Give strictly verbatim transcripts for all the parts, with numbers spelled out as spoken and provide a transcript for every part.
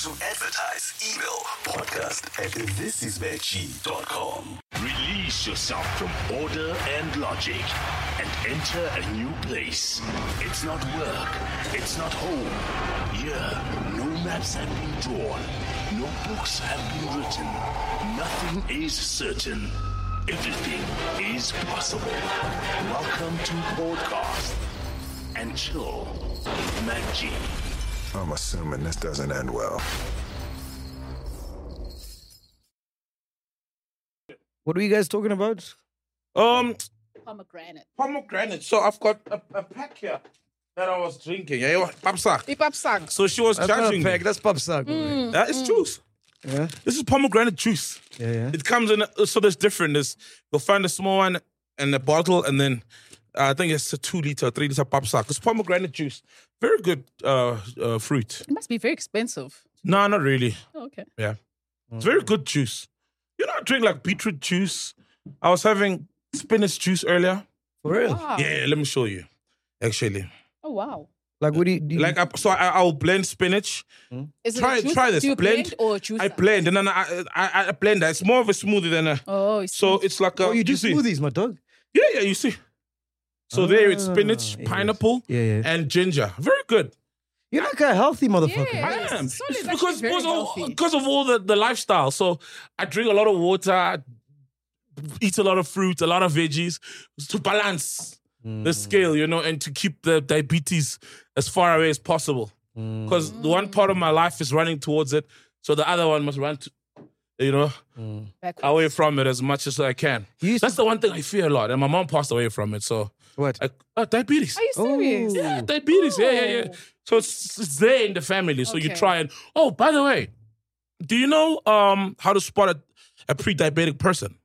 To advertise, email podcast at this is veggie dot com. Release yourself from order and logic and enter a new place. It's not work. It's not home. Here, no maps have been drawn. No books have been written. Nothing is certain. Everything is possible. Welcome to Podcast and Chill with Mac G. I'm assuming this doesn't end well. What were you guys talking about? Um, Pomegranate. pomegranate. So I've got a, a pack here that I was drinking. Yeah, yeah, papsak. Ipapsak. So she was That's not a judging pack, me. that's popsak. Mm. That is juice. Yeah, This is pomegranate juice. yeah, yeah. It comes in, a, so there's different. There's, you'll find a small one and a bottle, and then uh, I think it's a two liter, three liter papsak. It's pomegranate juice. Very good uh, uh, fruit. It must be very expensive. No, not really. Oh, okay. Yeah. It's very good juice. You know, I drink like beetroot juice. I was having spinach juice earlier. For real? Wow. Yeah, let me show you. Actually, Oh, wow. Like, what do you do? You, like I, so, I, I'll blend spinach. Is it Try- a juice? try this. Do you Blend. blend, or juice? I blend and then I, I I blend that. It's more of a smoothie than a. Oh, it's So it's like a. oh, you do see? smoothies, my dog? Yeah, yeah, you see. So there it's spinach, Ah, yes. pineapple, Yeah, yeah. and ginger. Very good. You're like a healthy motherfucker. Yeah. I Yes, am. solid, It's actually because, very because, healthy. of, because of all the, the lifestyle. So I drink a lot of water, eat a lot of fruit, a lot of veggies to balance the scale, you know, and to keep the diabetes as far away as possible. Because the one part of my life is running towards it, so the other one must run, to, you know, backwards. away from it as much as I can. You used That's the one thing I fear a lot. And my mom passed away from it, so What? I, uh, diabetes. Are you serious? Yeah, diabetes. Yeah, yeah, yeah. Oh. So it's, it's there in the family. So you Okay. try and. Oh, by the way, do you know um, how to spot a, a pre-diabetic person?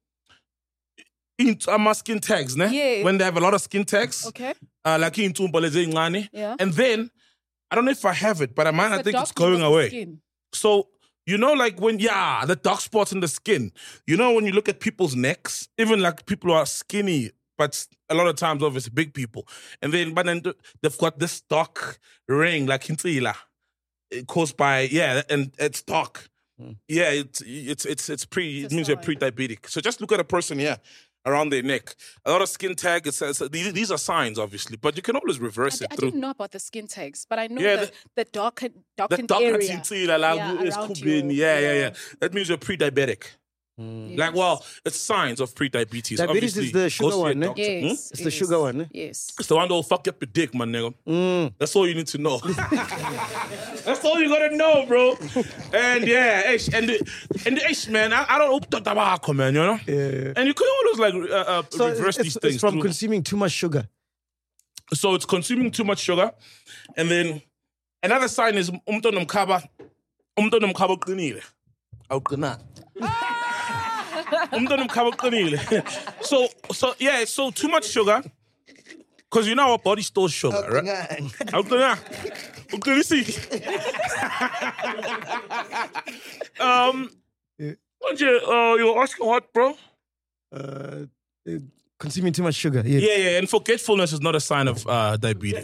In uh, skin tags, ne? Yeah. When they have a lot of skin tags, Okay. uh, like in Tumbaleze Yeah. and then I don't know if I have it, but I might. I The think it's darkening going of the away. skin. So, you know, like when, yeah, the dark spots in the skin. You know, when you look at people's necks, even like people who are skinny, but a lot of times, obviously, big people. And then, but then they've got this dark ring, like Hintila, caused by, yeah, and it's dark. Yeah, it's, it's, it's, it's pre, It's it a means you're sign. pre-diabetic. So just look at a person here. Around their neck, a lot of skin tag. It says these, these are signs, obviously, but you can always reverse I, it I through. didn't know about the skin tags, but I know Yeah, the, the- the darkened, The darkened dark area. tintila, like, Yeah, it's around could be- you. yeah, yeah, Yeah. yeah. That means you're pre-diabetic. Like, well, it's signs of pre-diabetes. Diabetes Obviously, is the go sugar see a one, ne? doctor. Yes. Hmm? It's the yes, sugar one, eh? Yes. It's the one that will fuck up your dick, my nigga. Mm. That's all you need to know. That's all you gotta know, bro. And yeah, ish, and the, and the ish, man, I, I don't hope that tobacco, man, you know. Yeah. And you can always like uh, uh, So reverse it's, these it's things. from through- consuming too much sugar. So it's consuming too much sugar, and then another sign is umto nomkhaba, umto nomkhaba uqinile. Awuqina. Umto nomkhaba uqinile. So so yeah, so too much sugar, because you know our body stores sugar, right? Awuqina. Uqinisi. Um, what you uh, you were asking what, bro? Uh, uh, consuming too much sugar. Yeah. Yeah, yeah, and forgetfulness is not a sign of uh, diabetes.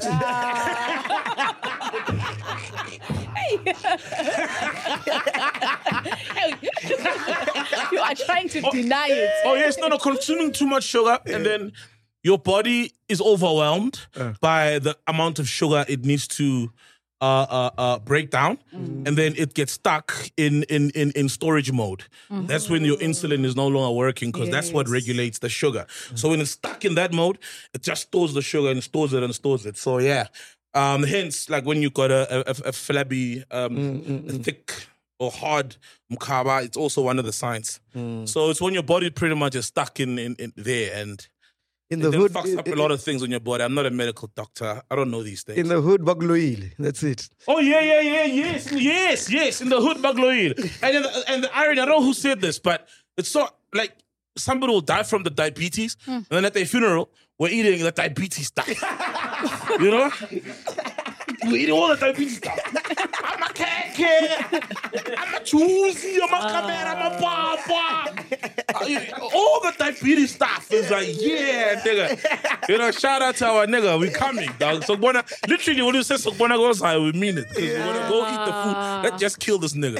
You are trying to deny it. Oh yes, no, no, consuming too much sugar, and then your body is overwhelmed by the amount of sugar it needs to uh, uh, uh, break down, and then it gets stuck in in in, in storage mode. That's when your insulin is no longer working, because that's what Yes. regulates the sugar. So when it's stuck in that mode, it just stores the sugar and stores it and stores it. So yeah, um, hence like when you got a, a, a flabby, um, a thick or hard mukaba, it's also one of the signs. So it's when your body pretty much is stuck in in, in there, and In it the then hood, fucks up a lot of things on your body. I'm not a medical doctor. I don't know these things. in the hood, bagloil. That's it. Oh yeah, yeah, yeah, yes, yes, yes. In the hood, bagloid. And then the, and the irony, I don't know who said this, but it's so like somebody will die from the diabetes, and then at their funeral, we're eating the diabetes stuff. You know, we're eating all the diabetes stuff. I'm a keke, I'm a choosy, I'm a camera, I'm a papa. All the diabetes stuff is like, yeah, nigga. You know, shout out to our nigga, we coming, dog. So, wanna, literally, when you say so, wanna go outside, we mean it. Because we wanna go eat the food. Let's just kill this nigga.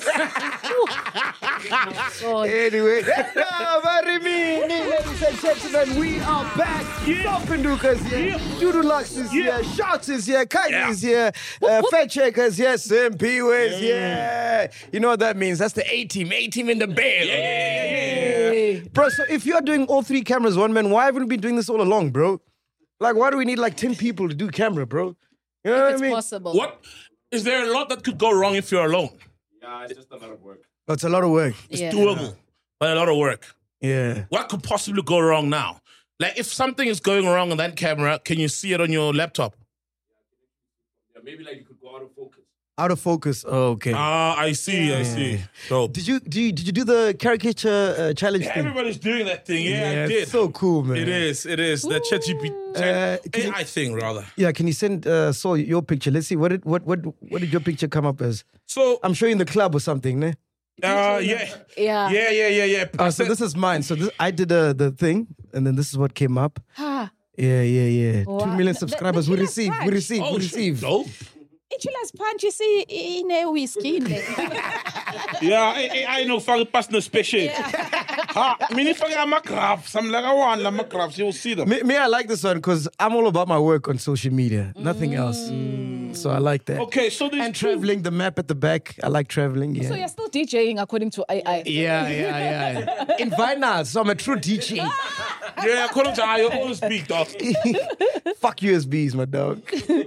So, Anyway, no, Marimi, ladies and gentlemen, we are back. Yeah. Sopenduka's here, Yeah. Dudu Lux is Yeah. here, Shots is here, Kaiji Yeah. is here, uh, Fat Checkers here, Sim P is here. You know what that means? That's the A team, A team in the band. hey. Bro, so if you're doing all three cameras one man, why haven't we been doing this all along, bro? Like, why do we need like ten people to do camera, bro? You know what I It's mean? possible. What? Is there a lot that could go wrong if you're alone? That's a lot of work. It's Yeah. doable, but a lot of work. Yeah. What could possibly go wrong now? Like if something is going wrong on that camera, can you see it on your laptop? Yeah, maybe like you could go out of focus. Out of focus. Oh, okay. Ah, I see, I see. So Did you, did you did you do the caricature uh, challenge thing? everybody's doing that thing. Yeah, I it's did. so cool, man. It is, it is. The ChatGPT Uh, can you- A I thing, rather. Yeah, can you send uh, Saul your picture? Let's see what did what what what did your picture come up as? So, I'm sure in the club or something, ne? uh, yeah. Yeah. Yeah, yeah, yeah, yeah. Uh, so this is mine. So this, I did uh, the thing, and then this is what came up. Ah, Yeah, yeah, yeah. Wow. Two million The- the- subscribers. the We killer receive. We punch. receive. Oh, We shit, receive. dope. Ichilas punch is in a whiskey. in there. Yeah, I, I, I know fucking personal special. Ha, mini fucking makrafs. I'm like, I want the makrafs. You'll see them. Me, me, I like this one because I'm all about my work on social media. Nothing else. So I like that. Okay, so there's And two- traveling, the map at the back. I like traveling. Yeah. So you're still DJing according to A I. yeah, yeah, yeah. In vinyl, so I'm a true D J. Yeah, according to how you always speak, dog. Fuck U S Bs, my dog.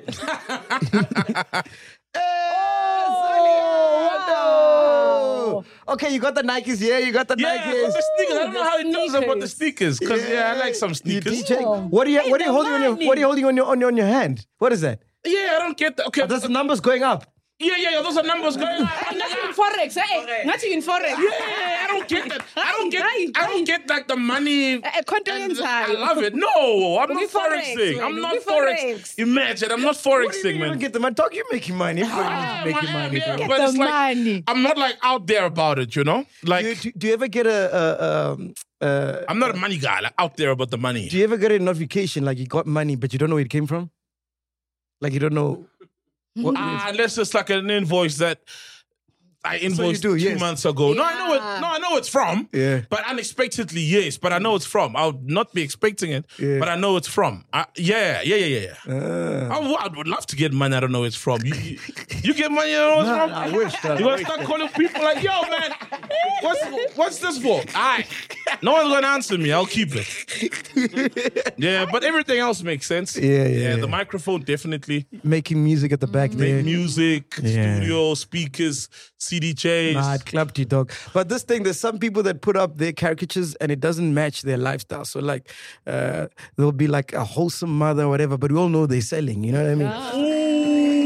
Oh, no. Okay, you got the Nikes here. You got the Yeah, Nikes. the sneakers. I don't know how he knows about the sneakers. Because, yeah, I like some You sneakers. D J? What are you? What are you the holding on your? money. What are you holding on your on your, on your hand? What is that? Yeah, I don't get that. Okay, Are those the numbers going up? yeah, yeah, yeah, those are numbers going on. Nothing in Forex, eh? Nothing in Forex. Yeah, I don't get that. I don't get. I don't get like the money. Eh, eh, continents I high. love it. No, I'm Look not at Forex, forexing. I'm man. not Look at forex. Forex. Imagine, I'm not What do you forexing, mean you don't man. get the money? Dog, you making money. Everybody's Yeah, making man, money, yeah, bro. but the it's like money. I'm not like out there about it, you know. Like Do you, do, do you ever get a, a um, uh, I'm not a money guy. Like out there about the money. do you ever get a notification like you got money but you don't know where it came from? Like you don't know. What, Ah, unless it's like an invoice that I invoiced do, two yes. months ago. No, I know it. Yeah. No, I know it's from. Yeah. But unexpectedly, yes. But I know it's from. I would not be expecting it. Yeah. But I know it's from. I, yeah, yeah, yeah, yeah. yeah. Ah. I, would- I would love to get money. I don't know where it's from. You, you, you get money. You know what's Nah, from. I wish, dog. You gonna start calling people like, yo, man, what's what's this for? All right. No one's gonna answer me. I'll keep it. Yeah, but everything else makes sense. Yeah, yeah, The yeah. microphone definitely. Making music at the back there. Make music, Yeah. studio, speakers, C D Js. Nah, it clapped you, dog. But this thing, there's some people that put up their caricatures and it doesn't match their lifestyle. So, like, uh, there'll be like a wholesome mother or whatever, but we all know they're selling. You know what I mean?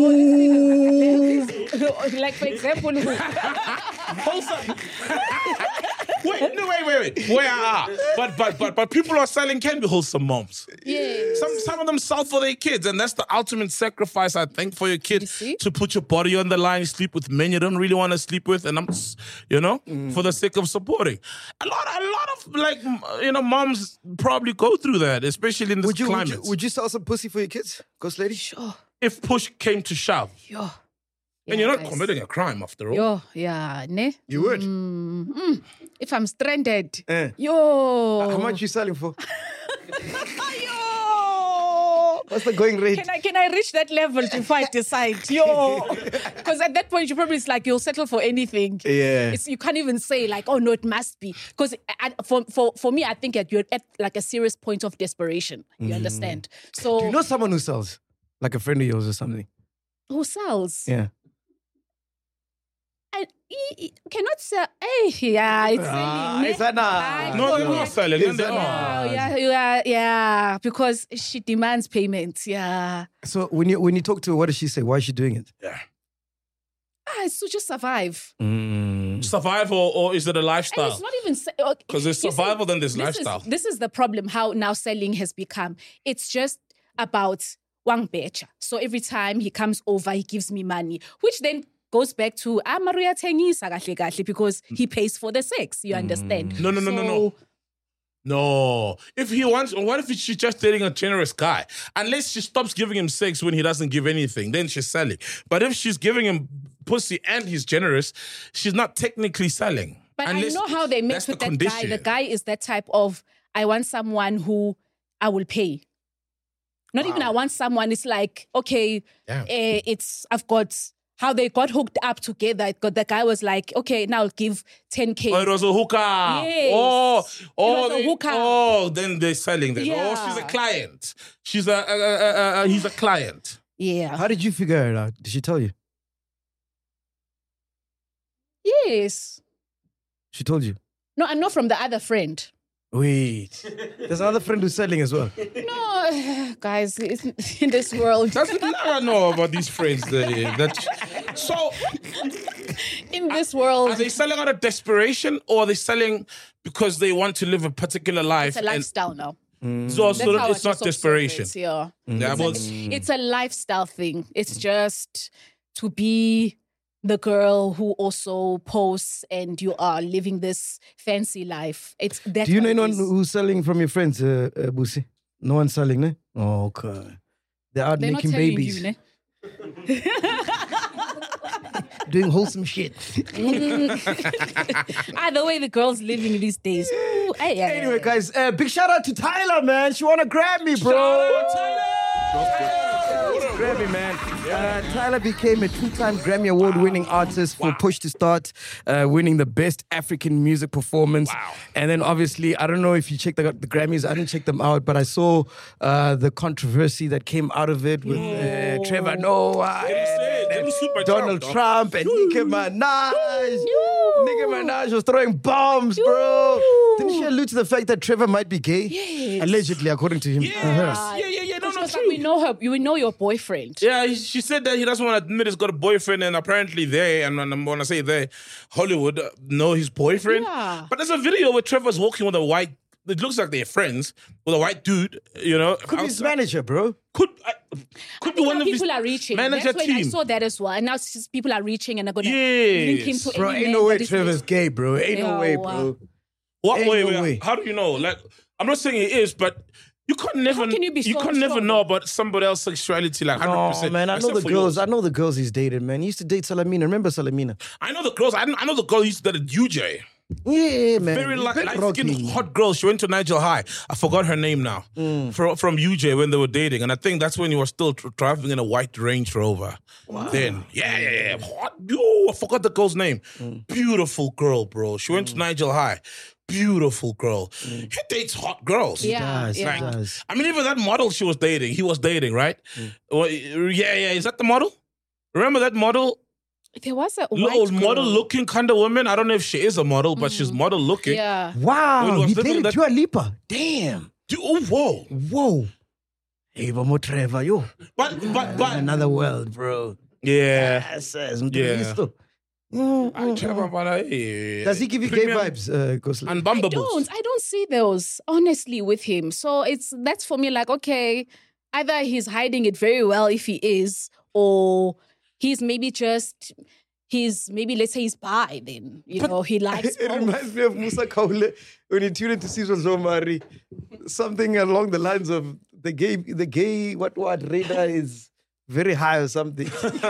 Like, for example, Wholesome. wait, no, wait, wait, wait. Where are? But but but but people who are selling can be wholesome moms. yeah. Some some of them sell for their kids, and that's the ultimate sacrifice, I think, for your kid You see? to put your body on the line, sleep with men you don't really want to sleep with, and I'm, s- you know, for the sake of supporting. A lot, a lot of like, m- you know, moms probably go through that, especially in this Would you, would climate. you would you sell some pussy for your kids, Ghost Lady? Sure. if push came to shove, Yo. and you're not guys. committing a crime after all. Yo, yeah, ne? You would. Mm, if I'm stranded. Eh. Yo. How much you selling for? Yo. What's the going rate? Can I can I reach that level before I decide? Yo, because at that point you probably it's like you'll settle for anything. Yeah. It's, you can't even say like, oh no, it must be. Because for for for me, I think that you're at like a serious point of desperation. You understand? So Do you know someone who sells? Like a friend of yours or something? who sells? Yeah. I, he- he cannot sell. Hey, yeah, it's Ah, selling. is that not- I No, they're know. not selling. Is and they that are. Yeah, yeah, yeah, yeah, because she demands payment. Yeah. So when you when you talk to her, what does she say? Why is she doing it? Ah, so just survive. Survival, or is it a And lifestyle? it's not even se- okay, 'Cause there's you see, survival, then there's this lifestyle. Is, this is the problem. How now selling has become. It's just about Wang Becha. So every time he comes over, he gives me money, which then goes back to ah Maria Tengisa kahle kahle because he pays for the sex. You understand? No, no, no, no, no. So- No. If he wants, what if she's just dating a generous guy? Unless she stops giving him sex when he doesn't give anything, then she's selling. But if she's giving him pussy and he's generous, she's not technically selling. But Unless I know how they make that's with the that guy. condition. The guy is that type of, I want someone who I will pay. Not even I want someone, it's like, okay, Damn. eh, it's, I've got, how they got hooked up together. It got, the guy was like, okay, now I'll give ten K. Oh, it was a hooker. Yes. Oh, oh, was a they- hooker. oh, then they're selling them. Oh, Yeah. she's a client. She's a, a, a, a, a he's a client. Yeah. How did you figure it out? Did she tell you? Yes. She told you. No, I know from the other friend. Wait. There's another friend who's selling as well. No, guys, it's, in this world, That's what I know about these friends. That, that, so, in this are world, they selling out of desperation or are they selling because they want to live a particular life? it's a lifestyle now. And so, so That's how it's I not just observe desperation. it, yeah. Yeah, It's, but like- it's a lifestyle thing. It's just to be the girl who also posts and you are living this fancy life. It's that. Do you know anyone who's selling from your friends, uh, uh, Busi? No one's selling, ne? Oh, okay. They're out They're not making telling babies. you, ne? Doing wholesome shit. Ah, the way the girls living these days. Ooh, ay, ay, ay, Anyway, ay. guys, uh, big shout out to Tyler, man. She wanna grab me, bro. Grammy, man. Uh, Tyler became a two-time Grammy Award-winning artist for Push to Start, uh, winning the Best African Music Performance. Wow. And then, obviously, I don't know if you checked the, the Grammys. I didn't check them out, but I saw uh, the controversy that came out of it with uh, Trevor Noah, and, and Donald Trump, and Nicki Minaj. Nicki Minaj was throwing bombs, bro. Didn't she allude to the fact that Trevor might be gay? Yes. Allegedly, according to him. Yes. Uh-huh. Yeah, yeah, yeah. No, She no, was like, true. we know her. We know your boyfriend. Yeah, he- she said that he doesn't want to admit he's got a boyfriend, and apparently they, and when when I say they, Hollywood uh, know his boyfriend. Yeah. But there's a video where Trevor's walking with a white. It looks like they're friends with a white dude. You know, Could be his outside. manager, bro. Could I, could be Now one of his people are reaching. manager That's when I team. saw that as well. And now it's just people are reaching and are going to Yes. link him to Bro, any ain't man no way that is Trevor's rich. gay, bro. Ain't no Yeah, way, wow. bro. What Ain't way, no way? way. How do you know? Like, I'm not saying he is, but you can't never. can you be so can't never strong? know about somebody else's sexuality like hundred Oh percent. man, I know the girls. I know the girls he's dated, man. He used to date Salamina. Remember Salamina? I know the girls. I, I know the girl used to date U J. Yeah, man. Very He's light, been light rocking. skinned hot girl. She went to Nigel High. I forgot her name now. Mm. From from U J when they were dating, and I think that's when you were still tr- driving in a white Range Rover. Then, yeah, yeah, yeah. Hot. Yo, I forgot the girl's name. Mm. Beautiful girl, bro. She went to Nigel High. Beautiful girl. He dates hot girls. Yeah, does, he yeah. does. I mean, even that model she was dating, he was dating, right? Mm. Well, yeah, yeah. Is that the model? Remember that model? There was a Little white model girl. looking kind of woman. I don't know if she is a model, but she's model looking. Yeah. When Wow, was he little dated that- Dua Lipa. Damn. Dude, oh, whoa. Whoa. Hey, vamos Trevor, yo. But, but, but. Another world, bro. Yeah. Yes, yes. Yeah. Mm, I mm, care mm. about that. Does he give you gay Premium vibes, uh, Gosling? And I Bumbables. don't. I don't see those honestly with him. So it's that's for me like okay, either he's hiding it very well if he is, or he's maybe just he's maybe let's say he's bi. Then you know he likes. It both. reminds me of Musa Kaule when he tuned into Caesar Zomari. Something along the lines of the gay, the gay, what, what, radar is very high or something.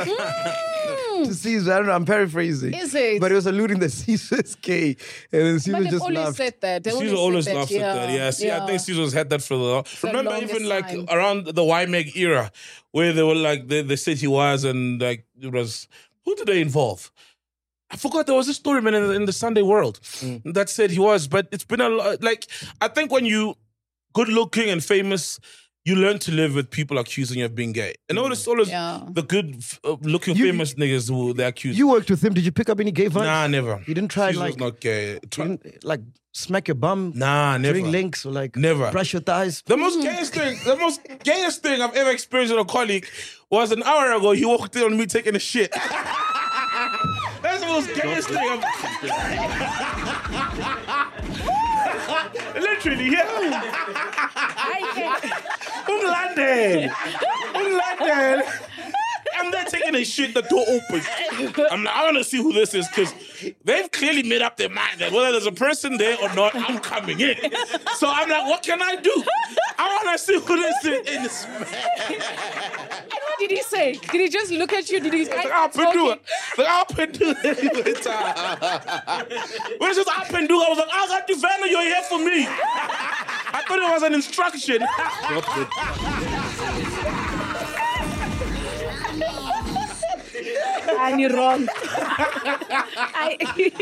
To Caesar, I don't know, I'm paraphrasing. Is it? But it was alluding that Caesar's gay. And then Caesar But they've just always laughed. said that. They Caesar always always said that, laughs at that. Yeah, see, I think Caesar's had that for the. Remember, longest even like time. around the Y M E G era, where they were like, they, they said he was, and like, it was. Who did they involve? I forgot there was a story, man, in the, in the Sunday World Mm. that said he was, but it's been a lot. Like, I think when you good looking and famous, you learn to live with people accusing you of being gay. And notice always Mm. Yeah. the good uh, looking You- famous niggas who they accuse. You worked with him. Did you pick up any gay vibes? nah, never. You didn't try, Caesar was like- not gay. You Try- didn't, like, smack your bum Nah, never. during links or like Never. brush your thighs? The most gayest thing, the most gayest thing I've ever experienced with a colleague was an hour ago. He walked in on me taking a shit. That's the most gayest thing I've. Literally, yeah. I can't. I'm London. I'm London. And they're taking a shit, the door opens. I'm like, I want to see who this is because they've clearly made up their mind that whether there's a person there or not, I'm coming in. So I'm like, what can I do? I want to see who this is. And it's And what did he say? Did he just look at you? Did he Like up and do it. Like up and do it. When it says up and do, I was like, I got to Vanna, you're here for me. I thought it was an instruction. And you're wrong. I,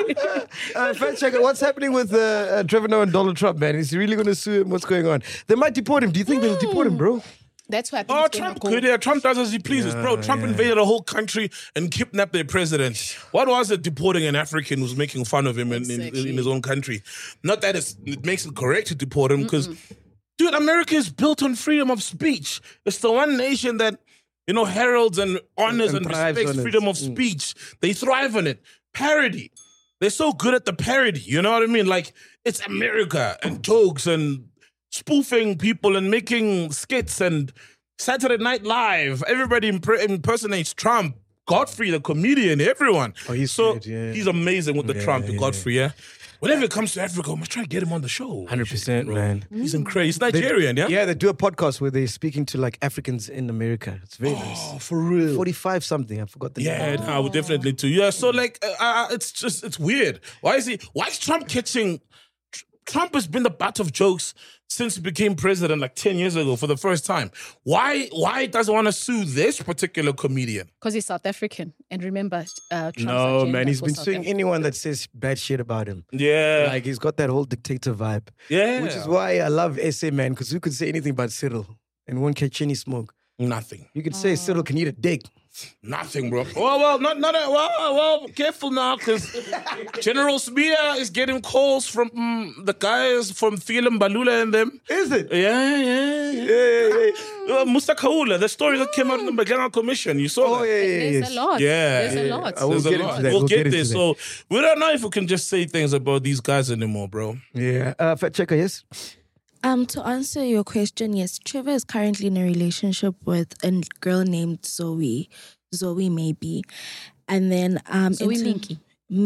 Uh, fact checker, what's happening with uh, uh, Trevor Noah and Donald Trump, man? Is he really going to sue him? What's going on? They might deport him. Do you think they'll deport him, bro? that's why I think Oh, it's gonna Trump go. could, yeah. Trump does as he pleases, bro. Trump invaded a whole country and kidnapped their president. What was it deporting an African who's making fun of him in, in, Exactly. in his own country? Not that it's, it makes it correct to deport him, because, dude, America is built on freedom of speech. It's the one nation that, you know, heralds and honors And and, thrives respects on it. freedom of Mm. speech. They thrive on it. Parody. They're so good at the parody. You know what I mean? Like, it's America and jokes and spoofing people and making skits and Saturday Night Live. Everybody imp- impersonates Trump. Godfrey, the comedian, everyone. Oh, he's so good, yeah. he's amazing with the Yeah, Trump, the yeah, Godfrey, yeah. Whenever it comes to Africa, I'm trying to get him on the show. one hundred percent, man. He's incredible. He's Nigerian, yeah? Yeah, they do a podcast where they're speaking to like Africans in America. It's very nice. Oh, for real. forty-five something. I forgot the Yeah, name. no, I would definitely too. Yeah, so like, uh, uh, it's just, it's weird. Why is he, why is Trump catching, Tr- Trump has been the butt of jokes since he became president like ten years ago for the first time. Why, why does he want to sue this particular comedian? Because he's South African. And remember, uh, Trump's No, agenda man. He's for been South suing Africa. anyone that says bad shit about him. Yeah. Like, he's got that whole dictator vibe. yeah. Which is why I love S A, man, because you could say anything about Cyril and won't catch any smoke. Nothing. You could say Cyril can eat a dick. Nothing, bro. Well, well, not, not, a, well, well, careful now, because General Smia is getting calls from mm, the guys from Philim Balula and them. Is it? Yeah, yeah, yeah. Uh, Musa Kaula, the story that came out in the Magellan Commission. You saw Oh, that? yeah, yeah, There's yes. a lot. Yeah, There's a yeah. lot. I will There's a get into lot. that. We'll, We'll get, get there. into So we don't know if we can just say things about these guys anymore, bro. Yeah. Uh, fact checker, yes? Um, to answer your question, yes, Trevor is currently in a relationship with a girl named Zoe. Zoe Maybe. And then um Zoe in term- Minky.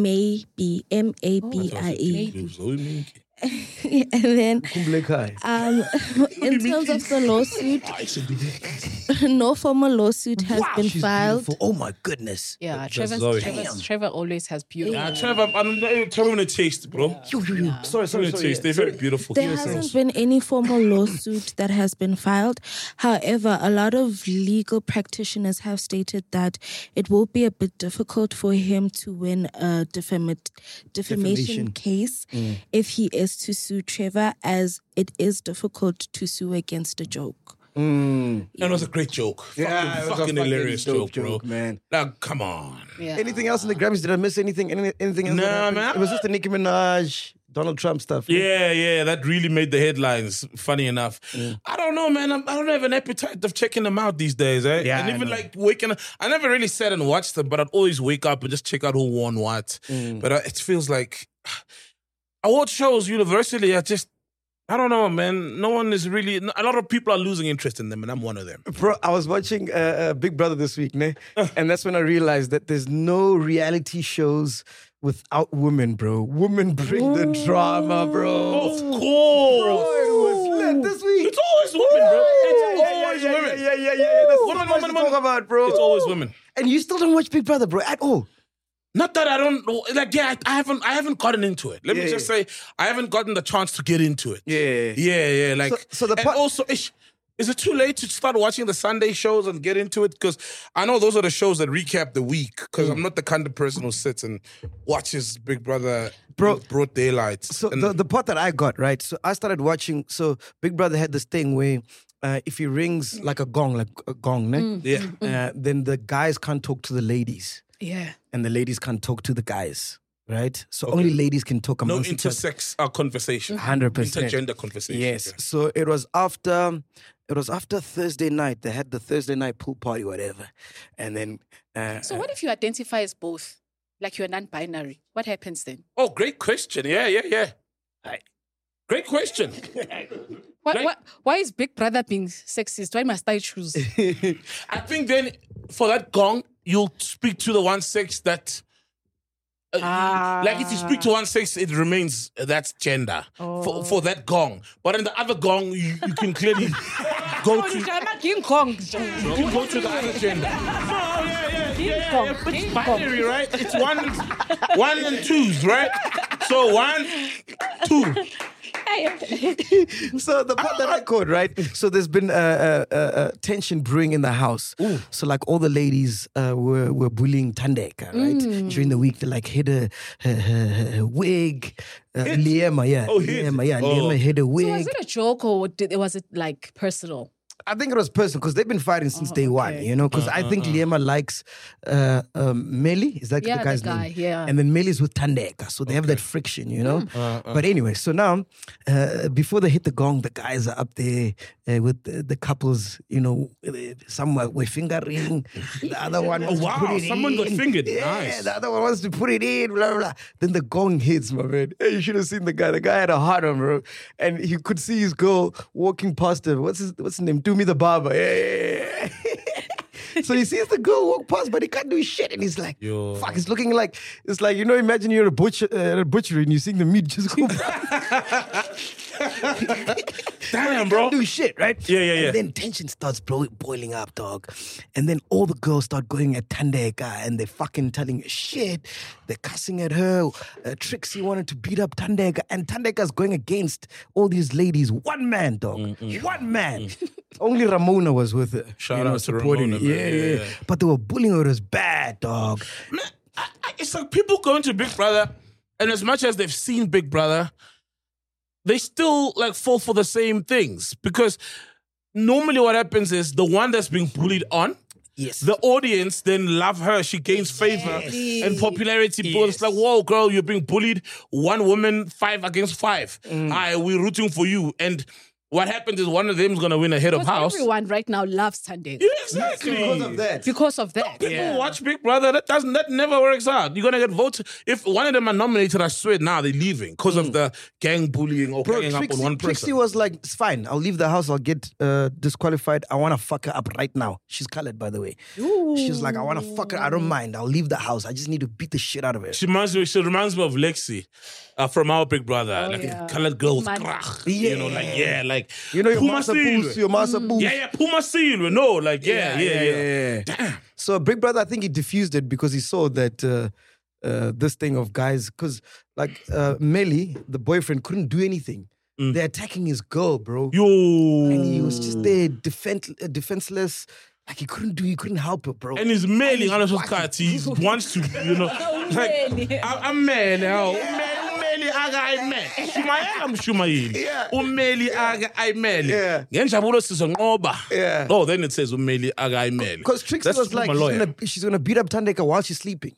Maybe M A B I E. So, And then Kumble Kai. um in terms of the lawsuit, no formal lawsuit has been She's filed. beautiful. Oh, my goodness. Yeah, That's Trevor's, Zoe. Trevor's, Trevor always has beauty. Yeah, Trevor, I'm not Trevor a taste, bro. Sorry, Trevor sorry, a sorry. taste. They're very beautiful. There hasn't been any formal lawsuit that has been filed. However, a lot of legal practitioners have stated that it will be a bit difficult for him to win a defam- defamation Defamation. case if he is to sue Trevor, as it is difficult to sue against a joke. Mm. And it was a great joke. Yeah, fucking, it was a fucking fucking hilarious dope joke, bro. joke, man. Like, come on. Yeah. Anything else in the Grammys? Did I miss anything? Any, anything else? that Nah, happened? man. It was just the Nicki Minaj, Donald Trump stuff. Yeah, yeah, that really made the headlines. Funny enough, I don't know, man. I'm, I don't have an appetite of checking them out these days. Eh? Yeah, and I even know. like waking up, I never really sat and watched them, but I'd always wake up and just check out who won what. But uh, it feels like award shows universally are just, I don't know, man. No one is really. A lot of people are losing interest in them, and I'm one of them. Bro, I was watching uh, uh, Big Brother this week, ne? and that's when I realized that there's no reality shows without women, bro. Women bring the drama, bro. Of course, Bro, it was lit this week. it's always women, bro. It's Yeah, yeah, always yeah, women. Yeah, yeah, yeah, yeah. There's so Women, much women, to talk women. about, bro. It's always women. And you still don't watch Big Brother, bro, at all. Not that I don't like. Yeah, I, I haven't. I haven't gotten into it. Let Yeah, me just yeah. say, I haven't gotten the chance to get into it. Yeah. yeah, yeah. Like, So- so the and part- also, ish, is it too late to start watching the Sunday shows and get into it? Because I know those are the shows that recap the week. Because Mm. I'm not the kind of person who sits and watches Big Brother, Bro. in broad daylight. So And- the, the part that I got, right? So I started watching. So Big Brother had this thing where uh, if he rings like a gong, like a gong, ne? yeah, Uh, then the guys can't talk to the ladies. Yeah. And the ladies can't talk to the guys, right? So only ladies can talk no amongst each other. intersex uh, conversation, one hundred percent. intergender conversation. Yes. Yeah. So it was after it was after Thursday night. They had the Thursday night pool party, whatever. And then uh, So what if you identify as both? Like you're non-binary. What happens then? Oh, great question. Yeah, yeah, yeah. Great question. What, Like- what, why is Big Brother being sexist? Why must I choose? I think then for that gong, you'll speak to the one sex that. Uh, Ah. Like if you speak to one sex, it remains uh, that's gender for, for that gong. But in the other gong, you, you can clearly. go to King Kong. you can go to the other gender. No, yeah, yeah, yeah, yeah, Kong, yeah. King It's binary, right? It's one, one and twos, right? So one, two. So the part that I caught, right? So there's been a uh, uh, uh, tension brewing in the house. So like all the ladies uh, were were bullying Thandeka, right? Mm. During the week, they like hid her, her, her, her wig. Uh, Liema, yeah, Oh, hit. Liema, yeah, Oh. Liema hid a So wig. was it a joke or did, was it like personal? I think it was personal because they've been fighting since day one, okay. you know. Because I think Liema likes uh, um, Meli. Is that Yeah, the guy's the guy, name? yeah. And then Meli's with Thandeka, so they have that friction, you know. But anyway, so now uh, before they hit the gong, the guys are up there uh, with the, the couples, you know. uh, Some were were fingering, the other one. wants to wow, put it someone got in. fingered. Yeah, Nice. the other one wants to put it in. Blah blah. blah. Then the gong hits, my man. Hey, you should have seen the guy. The guy had a heart on, bro, and he could see his girl walking past him. What's his What's his name? Do me the barber. Yeah. Yeah. So he sees the girl walk past, but he can't do shit, and he's like, Yo. "Fuck!" It's looking like it's like you know. Imagine you're a butcher, uh, at a butchery, and you're seeing the meat just go. Damn, bro. Do shit, right? Yeah, yeah, yeah. And then tension starts blo- boiling up, dog. And then all the girls start going at Thandeka, and they're fucking telling her shit. They're cussing at her. Uh, Trixie wanted to beat up Thandeka, and Thandeka's going against all these ladies. One man, dog. One man. Only Ramona was with her. Shout you know, out to supporting Ramona, her. man. Yeah, Yeah, yeah, yeah. But they were bullying her as bad, dog. Man, I, I, it's like people going to Big Brother, and as much as they've seen Big Brother, they still like fall for the same things because normally what happens is the one that's being bullied on, Yes. the audience then love her. She gains favor and popularity. But it's like, whoa, girl, you're being bullied. One woman, five against five. Mm. Aye, we're rooting for you. And what happens is one of them is gonna win a head of Because house. everyone right now loves Thandeka Yeah, exactly. Because of that. because of that. People watch Big Brother. That doesn't. That never works out. You're gonna get voted. If one of them are nominated, I swear now they're leaving because of the gang bullying or Bro, ganging up Trixie, on one Trixie person. was like, it's fine. I'll leave the house. I'll get uh, disqualified. I want to fuck her up right now. She's colored, by the way. She's like, I want to fuck her. I don't mind. I'll leave the house. I just need to beat the shit out of her. She reminds me. She reminds me of Lexi uh, from our Big Brother. like yeah. a colored girl with Man. krach. Yeah. You know, like yeah, like You know, your Puma master Seal. boost, your master boost. Yeah, yeah, Puma Seal. No, like yeah, yeah, yeah. Damn. So Big Brother, I think he diffused it because he saw that uh, uh, this thing of guys, because like uh, Meli, the boyfriend, couldn't do anything. They're attacking his girl, bro. Yo, And he was just there, defend, uh, defenseless. Like he couldn't do, he couldn't help it, bro. and he's mailing he's on his wacky. card. He wants to, you know, like I- I'm man now. Umeli aga ayimele. Shumayela mshumayeli. Yeah. Umeli aga ayimele. Yeah. Ngenjabulo sizonqoba. Yeah. Oh, then it says umeli aga ayimele. Because Trixie That's was like, my she's lawyer. gonna, she's gonna beat up Thandeka while she's sleeping.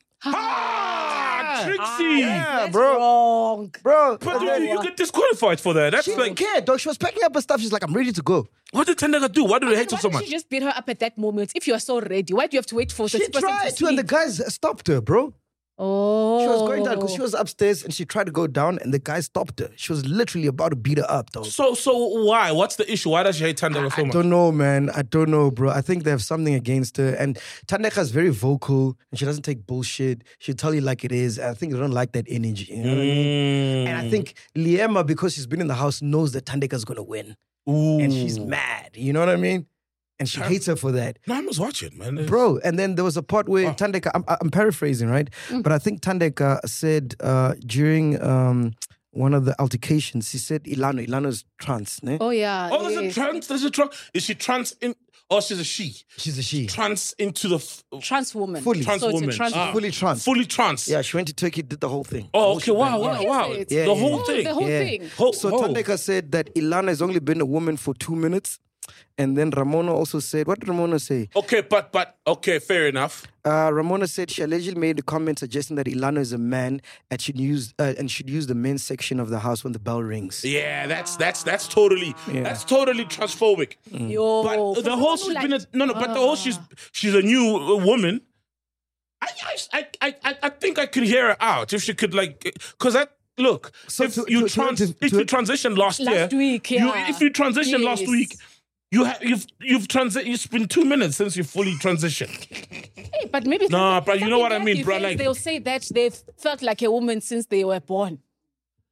Ah, Trixie. Yeah, That's bro. wrong. Bro, But and you, then- you get disqualified for that. That's she like, didn't care, dog. She was packing up her stuff. She's like, I'm ready to go. what did Thandeka do? Why do they hate her Why so didn't much? you just beat her up at that moment if you are so ready? Why do you have to wait for She thirty percent tried to to, and the sleep? guys stopped her, bro. Oh. She was going down because she was upstairs and she tried to go down and the guy stopped her. She was literally about to beat her up, though. So, so why? What's the issue? Why does she hate Thandeka so I much? don't know, man. I don't know, bro. I think they have something against her. And Thandeka is very vocal and she doesn't take bullshit. She'll tell you like it is. I think they don't like that energy. You know what I mean? And I think Liema, because she's been in the house, knows that Thandeka's going to win. Ooh. And she's mad. You know what I mean? And she hates her for that. No, I must watch it, man. Bro, and then there was a part where Thandeka, I'm, I'm paraphrasing, right? But I think Thandeka said uh, during um, one of the altercations, he said Ilano, Ilano's trans, ne? Oh, yeah. Oh, there's a yes. trans. There's a trans. Is she trans in? Or she's a she? She's a she. Trans into the f- Trans woman. Fully. trans So it's a woman. trans Ah, Fully trans. Fully trans. Yeah, she went to Turkey, did the whole thing. Oh, The whole okay. Wow, shebang. wow, Yeah. wow. Is it? Yeah, the yeah, whole Oh, thing. the whole Yeah. thing. Ho- So ho. Thandeka said that Ilana has only been a woman for two minutes. And then Ramona also said, what did Ramona say? Okay, but but okay, fair enough. Uh, Ramona said she allegedly made a comment suggesting that Ilana is a man and should use uh, and should use the men's section of the house when the bell rings. Yeah, that's that's that's totally that's totally transphobic. Yo. But for the whole someone she's who been a, like- no no, but the whole she's she's a new uh, woman. I I I I I think I could hear her out if she could like because that. Look, So if to- you to- trans, to- if to- you transitioned last, Last year, week, you, yeah. if you transitioned last Yes. week, you have you've you've transi- It's been two minutes since you fully transitioned. Hey, but maybe Nah, some- but you some know in what I their mean, bro, defense, like- they'll say that they've felt like a woman since they were born.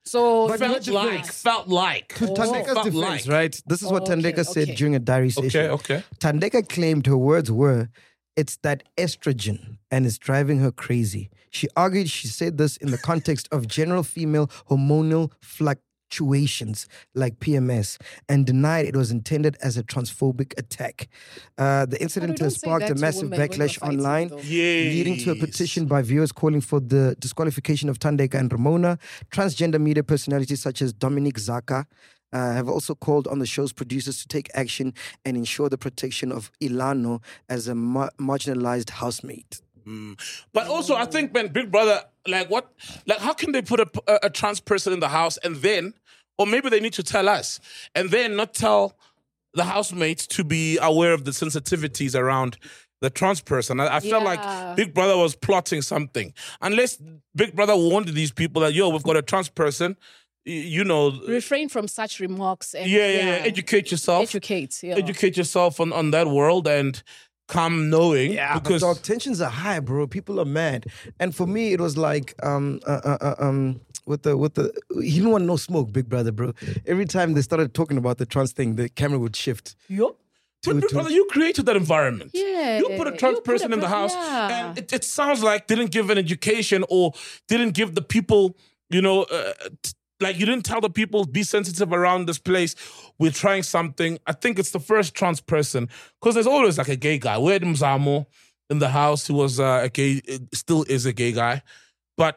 So But Felt you like, felt like. To Tandeka's Felt defense, like. right? This is what Okay, Tandeka said okay. during a diary session. Okay, okay. Tandeka claimed her words were, "It's that estrogen and it's driving her crazy." She argued she said this in the context of general female hormonal fluctuations like P M S and denied it was intended as a transphobic attack. Uh, the incident don't has say sparked that a to massive women when we're backlash fighting, online, though. leading to a Yes. petition by viewers calling for the disqualification of Tandeka and Ramona. Transgender media personalities such as Dominic Zaka uh, have also called on the show's producers to take action and ensure the protection of Ilano as a ma- marginalized housemate. But also, I think, man, Big Brother, like what, like how can they put a, a, a trans person in the house and then, or maybe they need to tell us, and then not tell the housemates to be aware of the sensitivities around the trans person. I, I felt Yeah. like Big Brother was plotting something. Unless Big Brother warned these people that, yo, we've got a trans person, y- you know, Refrain from such remarks. And, yeah, yeah, yeah, educate yourself. Educate. Yeah. Educate yourself on, on that world and come knowing. Yeah, because but dog, tensions are high, bro. People are mad, and for me, it was like um uh, uh, uh, um with the with the he didn't want no smoke, Big Brother, bro. Every time they started talking about the trans thing, the camera would shift. Yup. But Big to- Brother, you created that environment. Yeah, You put a trans you put person a in the per- house, yeah. and it, it sounds like didn't give an education or didn't give the people, you know, uh, t- like you didn't tell the people be sensitive around this place. We're trying something. I think it's the first trans person because there's always like a gay guy. We had Mzamo in the house who was uh, a gay, still is a gay guy, but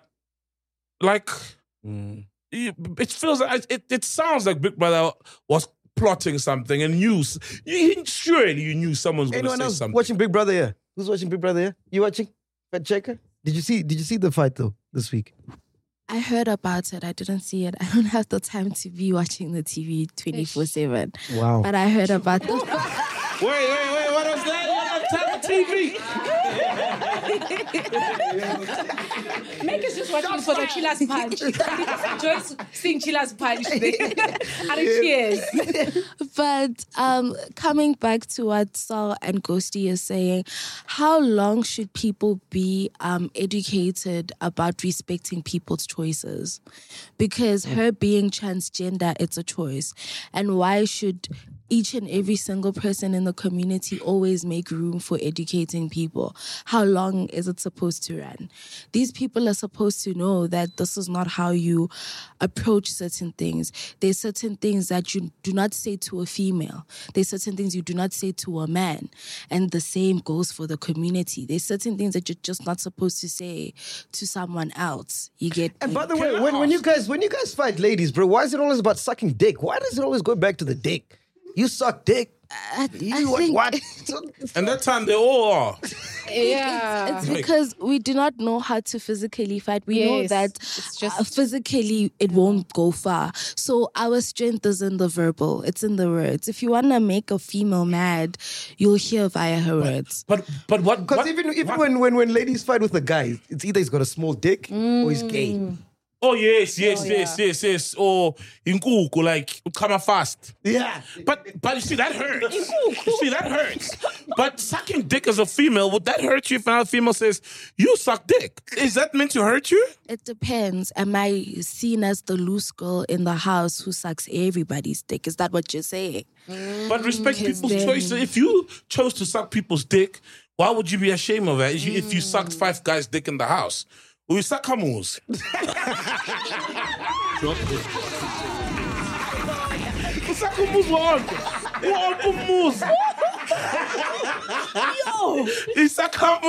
like Mm. it it feels like it, it sounds like Big Brother was plotting something and knew s- you surely you knew someone's going to Anyone say else something. watching Big Brother here? Who's watching Big Brother here? You watching? Fat Checker? Did you see? Did you see the fight though this week? I heard about it. I didn't see it. I don't have the time to be watching the T V twenty-four seven. Wow. But I heard about the Wait, wait, wait, what was that? You don't have time for T V. Make us just watching for the Chilla's punch. Just seeing Chilla's punch there. And cheers. But um, coming back to what Sal and Ghosty is saying, how long should people be um, educated about respecting people's choices? Because her being transgender, it's a choice. And why should each and every single person in the community always make room for educating people? How long is it supposed to run? These people are supposed to know that this is not how you approach certain things. There's certain things that you do not say to a female. There's certain things you do not say to a man. And the same goes for the community. There's certain things that you're just not supposed to say to someone else. You get... And by the way, when, when you guys when you guys fight ladies, bro, why is it always about sucking dick? Why does it always go back to the dick? You suck dick. I, You I what? think- what? And that time they all are. Yeah. It's because we do not know how to physically fight. We know Yes, that it's just- uh, physically it won't go far. So our strength is in the verbal. It's in the words. If you want to make a female mad, you'll hear via her words. But but what? Because what- even even what- when, when when ladies fight with a guy, it's either he's got a small dick or he's gay. Oh yes, yes, Oh, yes, yeah. yes, yes. Or in kuku, like come fast. Yeah. But but you see that hurts. You see that hurts. But sucking dick as a female, would that hurt you if another female says you suck dick? Is that meant to hurt you? It depends. Am I seen as the loose girl in the house who sucks everybody's dick? Is that what you're saying? But respect Because people's then- choices. If you chose to suck people's dick, why would you be ashamed of it? If you, if you sucked five guys' dick in the house, we suck hamus. Suck hamus one. One hamus. Yo, suck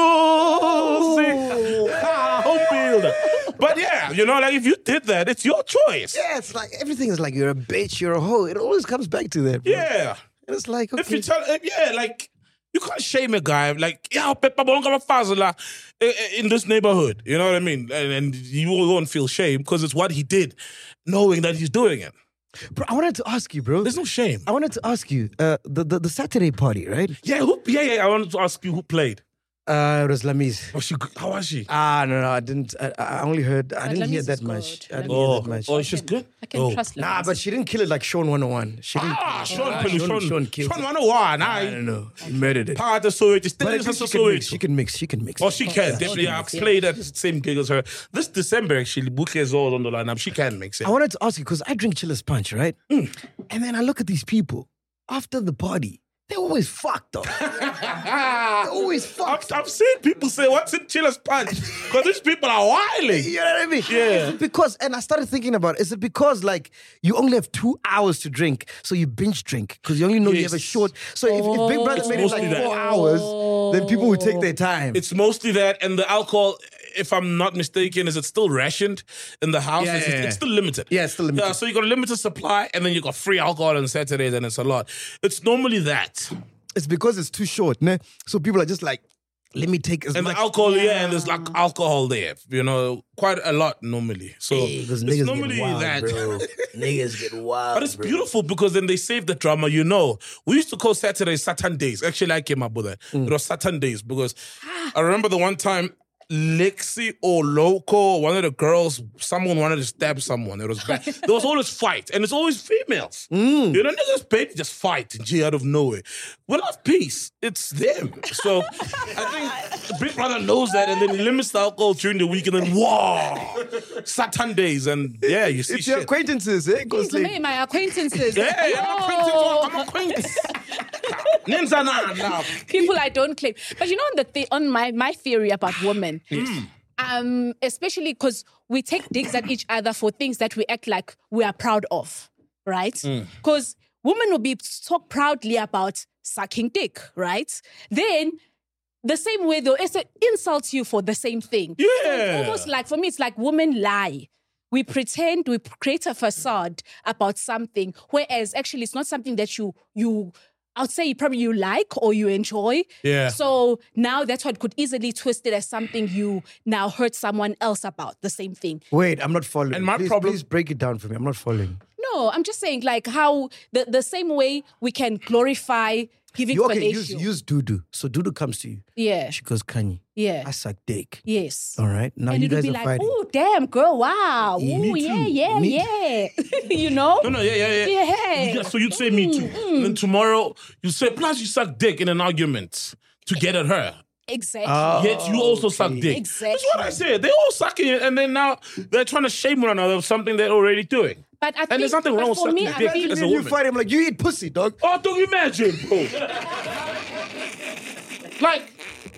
hamus. Ah, home builder. But yeah, you know, like if you did that, it's your choice. Yeah, it's like everything is like you're a bitch, you're a hoe. It always comes back to that. Bro. Yeah. And it's like, okay. If you tell, if- yeah, like you can't shame a guy like, yeah, Peppa Bonga Fazla in this neighborhood. You know what I mean? And, and you won't feel shame because it's what he did, knowing that he's doing it. Bro, I wanted to ask you, bro. There's no shame. I wanted to ask you, uh, the, the the Saturday party, right? Yeah, who, yeah, yeah. I wanted to ask you who played. Uh, it was Lamise. Was she? How was she? Ah, no, no, I didn't. I, I only heard. I didn't Lamise hear is that good. much. I didn't Lamise hear Oh, that much. oh, she's good. I can oh. trust Nah, Lamise. but she didn't kill it like Sean one oh one. She didn't. Ah, Sean, Ah, Sean, Sean- Sean, Sean killed Sean it. one oh one. I I don't know. He murdered it. Part of Soweto. Still But I is think a she can mix. Soweto. She can mix. She can mix. Oh, she can. Definitely. I've played at the same gig as her. This December, actually, Buke is all on the lineup. She can mix it. I wanted to ask you because I drink Chiller's Punch, right? And then I look at these people after the party. They're always fucked, though. They're always I've, fucked. I've seen people say, what's in Chiller's Punch? Because these people are wilding. You know what I mean? Yeah. Is it because, and I started thinking about, is it because like you only have two hours to drink, so you binge drink because you only know you have a Yes. short. So if, if Big Brother It's made it like mostly that. four hours, then people would take their time. It's mostly that, and the alcohol, if I'm not mistaken, is it still rationed in the house? Yeah, it's, yeah, yeah. it's still limited. Yeah, it's still limited. Yeah, so you got a limited supply, and then you got free alcohol on Saturdays, and it's a lot. It's normally that. It's because it's too short, ne? So people are just like, let me take as And much. the alcohol, yeah. and there's like alcohol there, you know, quite a lot normally. So Because it's niggas normally get wild, that. bro. Niggas get wild. But it's bro. beautiful because then they save the drama, you know. We used to call Saturdays Saturn days. Actually, I came up with that. Mm. It was Saturn days because I remember the one time Lexi or Loco, one of the girls, someone wanted to stab someone. It was bad. There was always fight, and it's always females. Mm. You know, niggas baby just fight and gee out of nowhere. We love peace. It's them. So I think Big Brother knows that, and then he limits the alcohol during the week, and then wow, Saturn days, and yeah, you see It's your shit. acquaintances, eh? Goes To like, me, my acquaintances. Yeah, I'm acquainted. Oh. I'm acquainted. Names are not now. People I don't claim. But you know, on the th- on my my theory about women, um, especially because we take digs at each other for things that we act like we are proud of, right? Because women will be talk proudly about sucking dick, right? Then the same way though, it's insult you for the same thing. So Yeah. it's almost like for me, it's like women lie. We pretend, we create a facade about something, whereas actually it's not something that you you. I'd say probably you like or you enjoy. Yeah. So now that's what could easily twist it as something you now hurt someone else about, the same thing. wait, I'm not following. And my please, problem- please break it down for me. I'm not following. No, I'm just saying like how the, the same way we can glorify giving You, okay, use, fellatio. use Dudu. So Dudu comes to you. Yeah. She goes, Kanye, Yeah. I suck dick. Yes. All right. Now and you it'll guys be are like, fighting. oh, damn, girl, wow. Me Ooh, too. yeah, yeah, Me- yeah. you know? No, no, yeah, yeah, yeah. Yeah. Yeah, so you'd say me too. And then tomorrow you say, plus you suck dick in an argument to get at her. Exactly. Oh, Yet you also suck dick. Exactly. That's what I said. They all sucking it, and then now they're trying to shame one another of something they're already doing. but I And think, there's nothing but wrong with for me, sucking I dick feel as a you woman. fight him like, you eat pussy, dog. Oh, don't you imagine, bro? Like,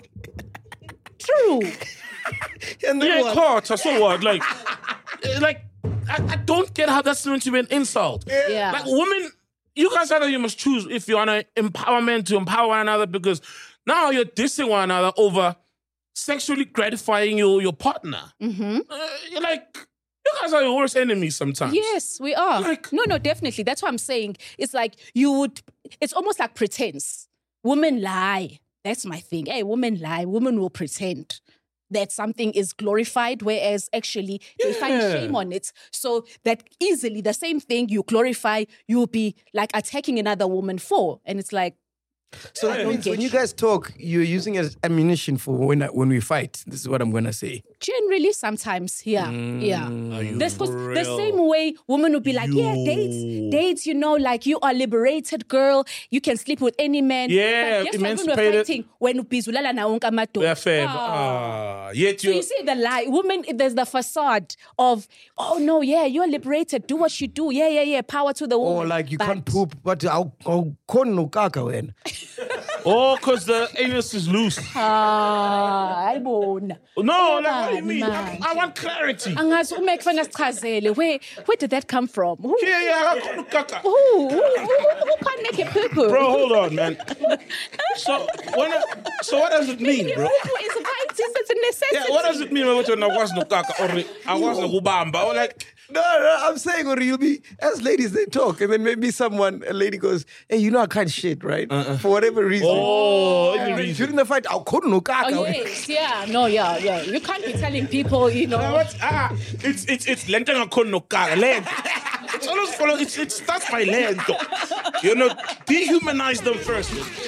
true. And then yeah, what? caught, so what? Like, eh, like I, I don't get how that's meant to be an insult. Yeah. Like, women, you guys either you must choose if you're on an empowerment to empower one another because now you're dissing one another over sexually gratifying your, your partner. Mm-hmm. Uh, you're like, you guys are your worst enemies sometimes. Yes, we are. Like- no, no, definitely. That's what I'm saying. It's like you would, it's almost like pretense. Women lie. That's my thing. Hey, women lie. Women will pretend that something is glorified, whereas actually they find Yeah. shame on it. So that easily the same thing you glorify, you'll be like attacking another woman for. And it's like, So I that don't means get when you you. guys talk, you're using it as ammunition for when when we fight. This is what I'm gonna say. generally sometimes, yeah, yeah. That's 'cause the real? same way women would be like, yeah, Yo. dates, dates, you know, like you are liberated girl, you can sleep with any man. Yeah, but guess what, when we're emancipated. fighting, when bizulala na wonke amadoda. Yeah, fair. Ah. Ah, yet So you you see the lie, women, there's the facade of, oh no, yeah, you're liberated, do what you do, yeah, yeah, yeah, power to the woman. Or like you But- can't poop, but I'll I'll corn no kaka when. Oh, because the anus is loose. Ah, ayibona. No, like, what do you Ngani mean? I, manje? I want clarity. Angazi uma kufanele sichazele, where where did that come from? Who, Yeah, yeah, I got kaka. who, who, who, who can't make it poo poo? Bro, hold on, man. So, when I, so what does it mean, bro? Poo is a right, it's a necessity. Yeah, what does it mean when I was no kaka or I was no kubamba? Or like, No, no, I'm saying, or you'll be, as ladies, they talk, and then maybe someone, a lady goes, hey, you know I can't shit, right? For whatever reason. oh, And any then reason. during the fight, I'll corn no kaka. Oh, yes, yeah, no, yeah, yeah. You can't be telling people, you know. Ah, what? Ah, it's it's it's lentanga con no kaka land. It's always follow. It's it starts by land. You know, dehumanize them first.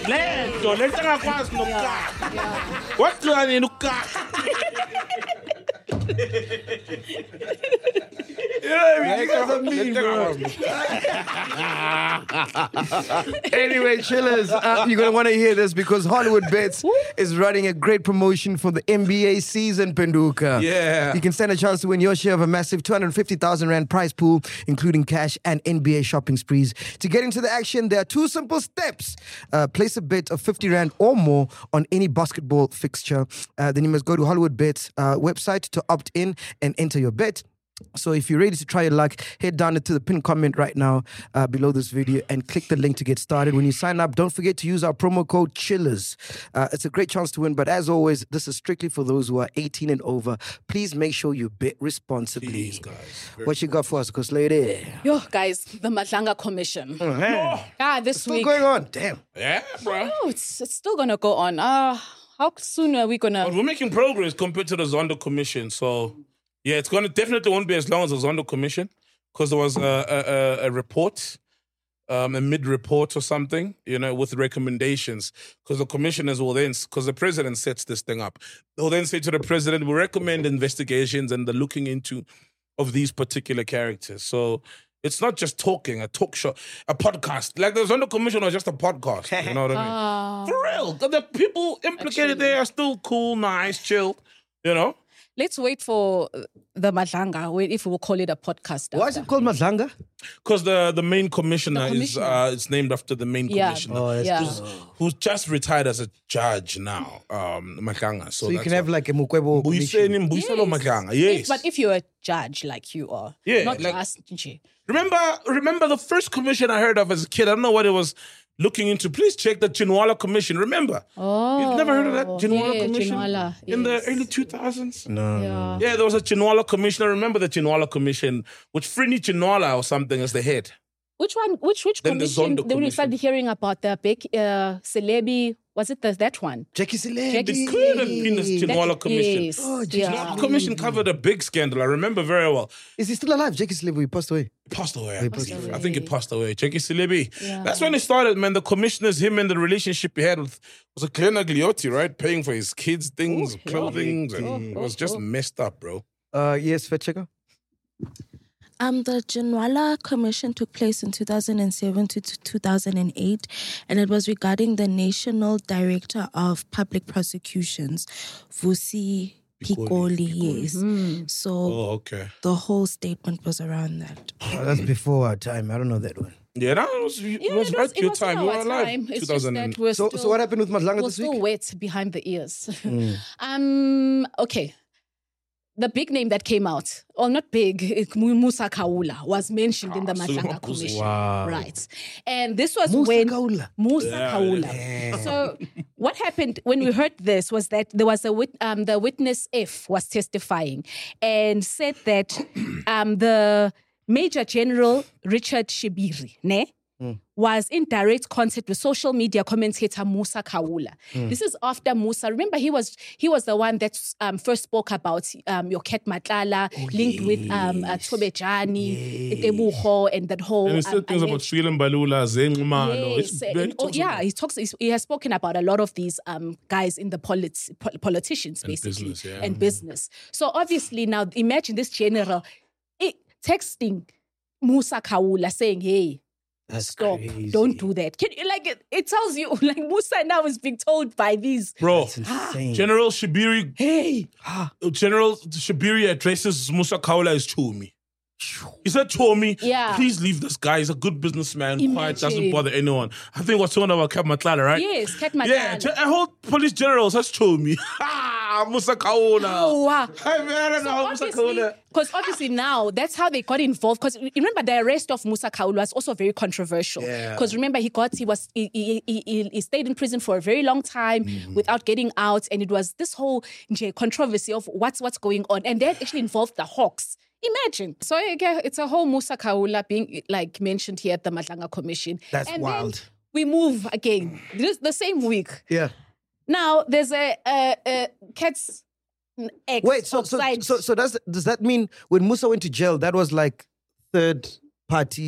Lento, lento engakwazi nokukaka. Waqani nokukaka. Yeah, you guys are mean, bro. Anyway, chillers, uh, you're going to want to hear this because Hollywood Bets is running a great promotion for the N B A season, Penduka. Yeah. You can stand a chance to win your share of a massive two hundred fifty thousand Rand prize pool, including cash and N B A shopping sprees. To get into the action, there are two simple steps. Uh, place a bet of fifty Rand or more on any basketball fixture. Uh, then you must go to Hollywood Bets uh, website to opt in and enter your bet. So if you're ready to try your luck, head down to the pinned comment right now uh, below this video and click the link to get started. When you sign up, don't forget to use our promo code CHILLERS. Uh, it's a great chance to win, but as always, this is strictly for those who are eighteen and over. Please make sure you bet responsibly. Please, guys. What you got for us, Cause lady? Yo, guys, the Madlanga Commission. Ah, this Still week. going on. Damn. Yeah, bro. Oh, it's, it's still gonna go on. Uh, how soon are we gonna? But we're making progress compared to the Zondo Commission. So, yeah, it's going to definitely won't be as long as the Zondo Commission because there was a, a, a, a report, um, a mid-report or something, you know, with recommendations because the commissioners will then, because the president sets this thing up, they'll then say to the president, we recommend investigations and the looking into of these particular characters. So it's not just talking, a talk show, a podcast. Like the Zondo Commission was just a podcast, you know what I mean? For real. The people implicated Actually. there are still cool, nice, chill, you know? Let's wait for the Madlanga, wait if we'll call it a podcast. Why is after. it called Madlanga? Because the, the main commissioner, The is commissioner. uh, it's named after the main Yeah. commissioner, Oh, that's Yeah. good. who's just retired as a judge now, um, Makanga. So, So you that's can have why. like a Mukwebo commission. Mbuyiseni Mbuyiselo Makanga, If- yes. but if you're a judge like you are, Yeah, not like- just nje. remember, remember the first commission I heard of as a kid. I don't know what it was looking into. Please check the Chinwala Commission. Remember? Oh, You've never heard of that Chinwala yeah, Commission Chinwala, in the yes. early two thousands? No. Yeah. Yeah, there was a Chinwala Commission. I remember the Chinwala Commission, which Frini Chinwala or something as the head. Which one? Which which Then the commission? Zondo Then we Commission. started hearing about the big uh, Celebi. Was it the, that one? Jackie Celebi. Jackie It could have been the Chinwala That- Commission. Yes. Oh, yeah. Chinwala Commission covered a big scandal. I remember very well. Is he still alive? Jackie Celebi, he passed away. He passed away. I, He believe. passed I think he passed away. Jackie Celebi. Yeah. That's when it started, man. The commissioners, him and the relationship he had with was a Glenn Agliotti, right? Paying for his kids' things, Oh, yeah. clothing. and Oh, it was just oh. messed up, bro. Uh, yes, fact checker. Um, the Chinwala Commission took place in two thousand seven to two thousand eight, and it was regarding the National Director of Public Prosecutions, Vusi Pikoli, yes. So Oh, okay. the whole statement was around that. Oh, that's before our time. I don't know that one. Yeah, that was, it Yeah, was it right was, to it your was time. in You our were alive. time. It's two just thousand. that we're So, still, so what happened with Madlanga we're this still week? wet behind the ears. um. Okay. The big name that came out, or not big, it- Musa Kaula was mentioned in the Ah, Madlanga Suleiman Commission. Musa. Wow. Right. And this was Musa when Kaula. Musa Yeah, Kaula. So what happened when we heard this was that there was a wit- um, the witness F was testifying and said that um, the Major General Richard Shibiri, ne? was in direct contact with social media commentator Musa Kaula. This is after Musa. Remember, he was he was the one that um, first spoke about um, your Ket Matlala linked with um, uh, Tobejani, Tebuho, and that whole. And he um, said things about alleged- Sweden Balula, Zengumano. Yes, and- oh, yeah, he talks. he's- He has spoken about a lot of these um, guys in the polit- po- politicians, basically, business, yeah. and business. So obviously now, imagine this general eh, texting Musa Kaula saying, "Hey, That's stop! crazy. Don't do that." Can you, like it, it tells you like Musa now is being told by these. Bro, That's insane. General Shibiri, Hey, General Shibiri addresses Musa Kaula as Chomi. He said, Chomi, Yeah. please leave this guy. He's a good businessman, quiet, doesn't Imagine. bother anyone. I think what's talking about Cap Matlala, right? yes, Ket Yeah, Matlala. a whole police general says Chomi. Ah, Musa Kaula. Oh, wow. I mean, I don't know how Musa Kaula. Because obviously now that's how they got involved. Because remember the arrest of Musa Kaula was also very controversial. Yeah. Because remember he got he was he, he, he, he stayed in prison for a very long time without getting out, and it was this whole nje, controversy of what's what's going on, and that actually involved the Hawks. Imagine. So yeah, it's a whole Musa Kaula being like mentioned here at the Madlanga Commission. That's and wild. Then we move again this, the same week. Yeah. Now there's a, a, a Cat's ex. Wait, so so outside- so, so does does that mean when Musa went to jail, that was like third party?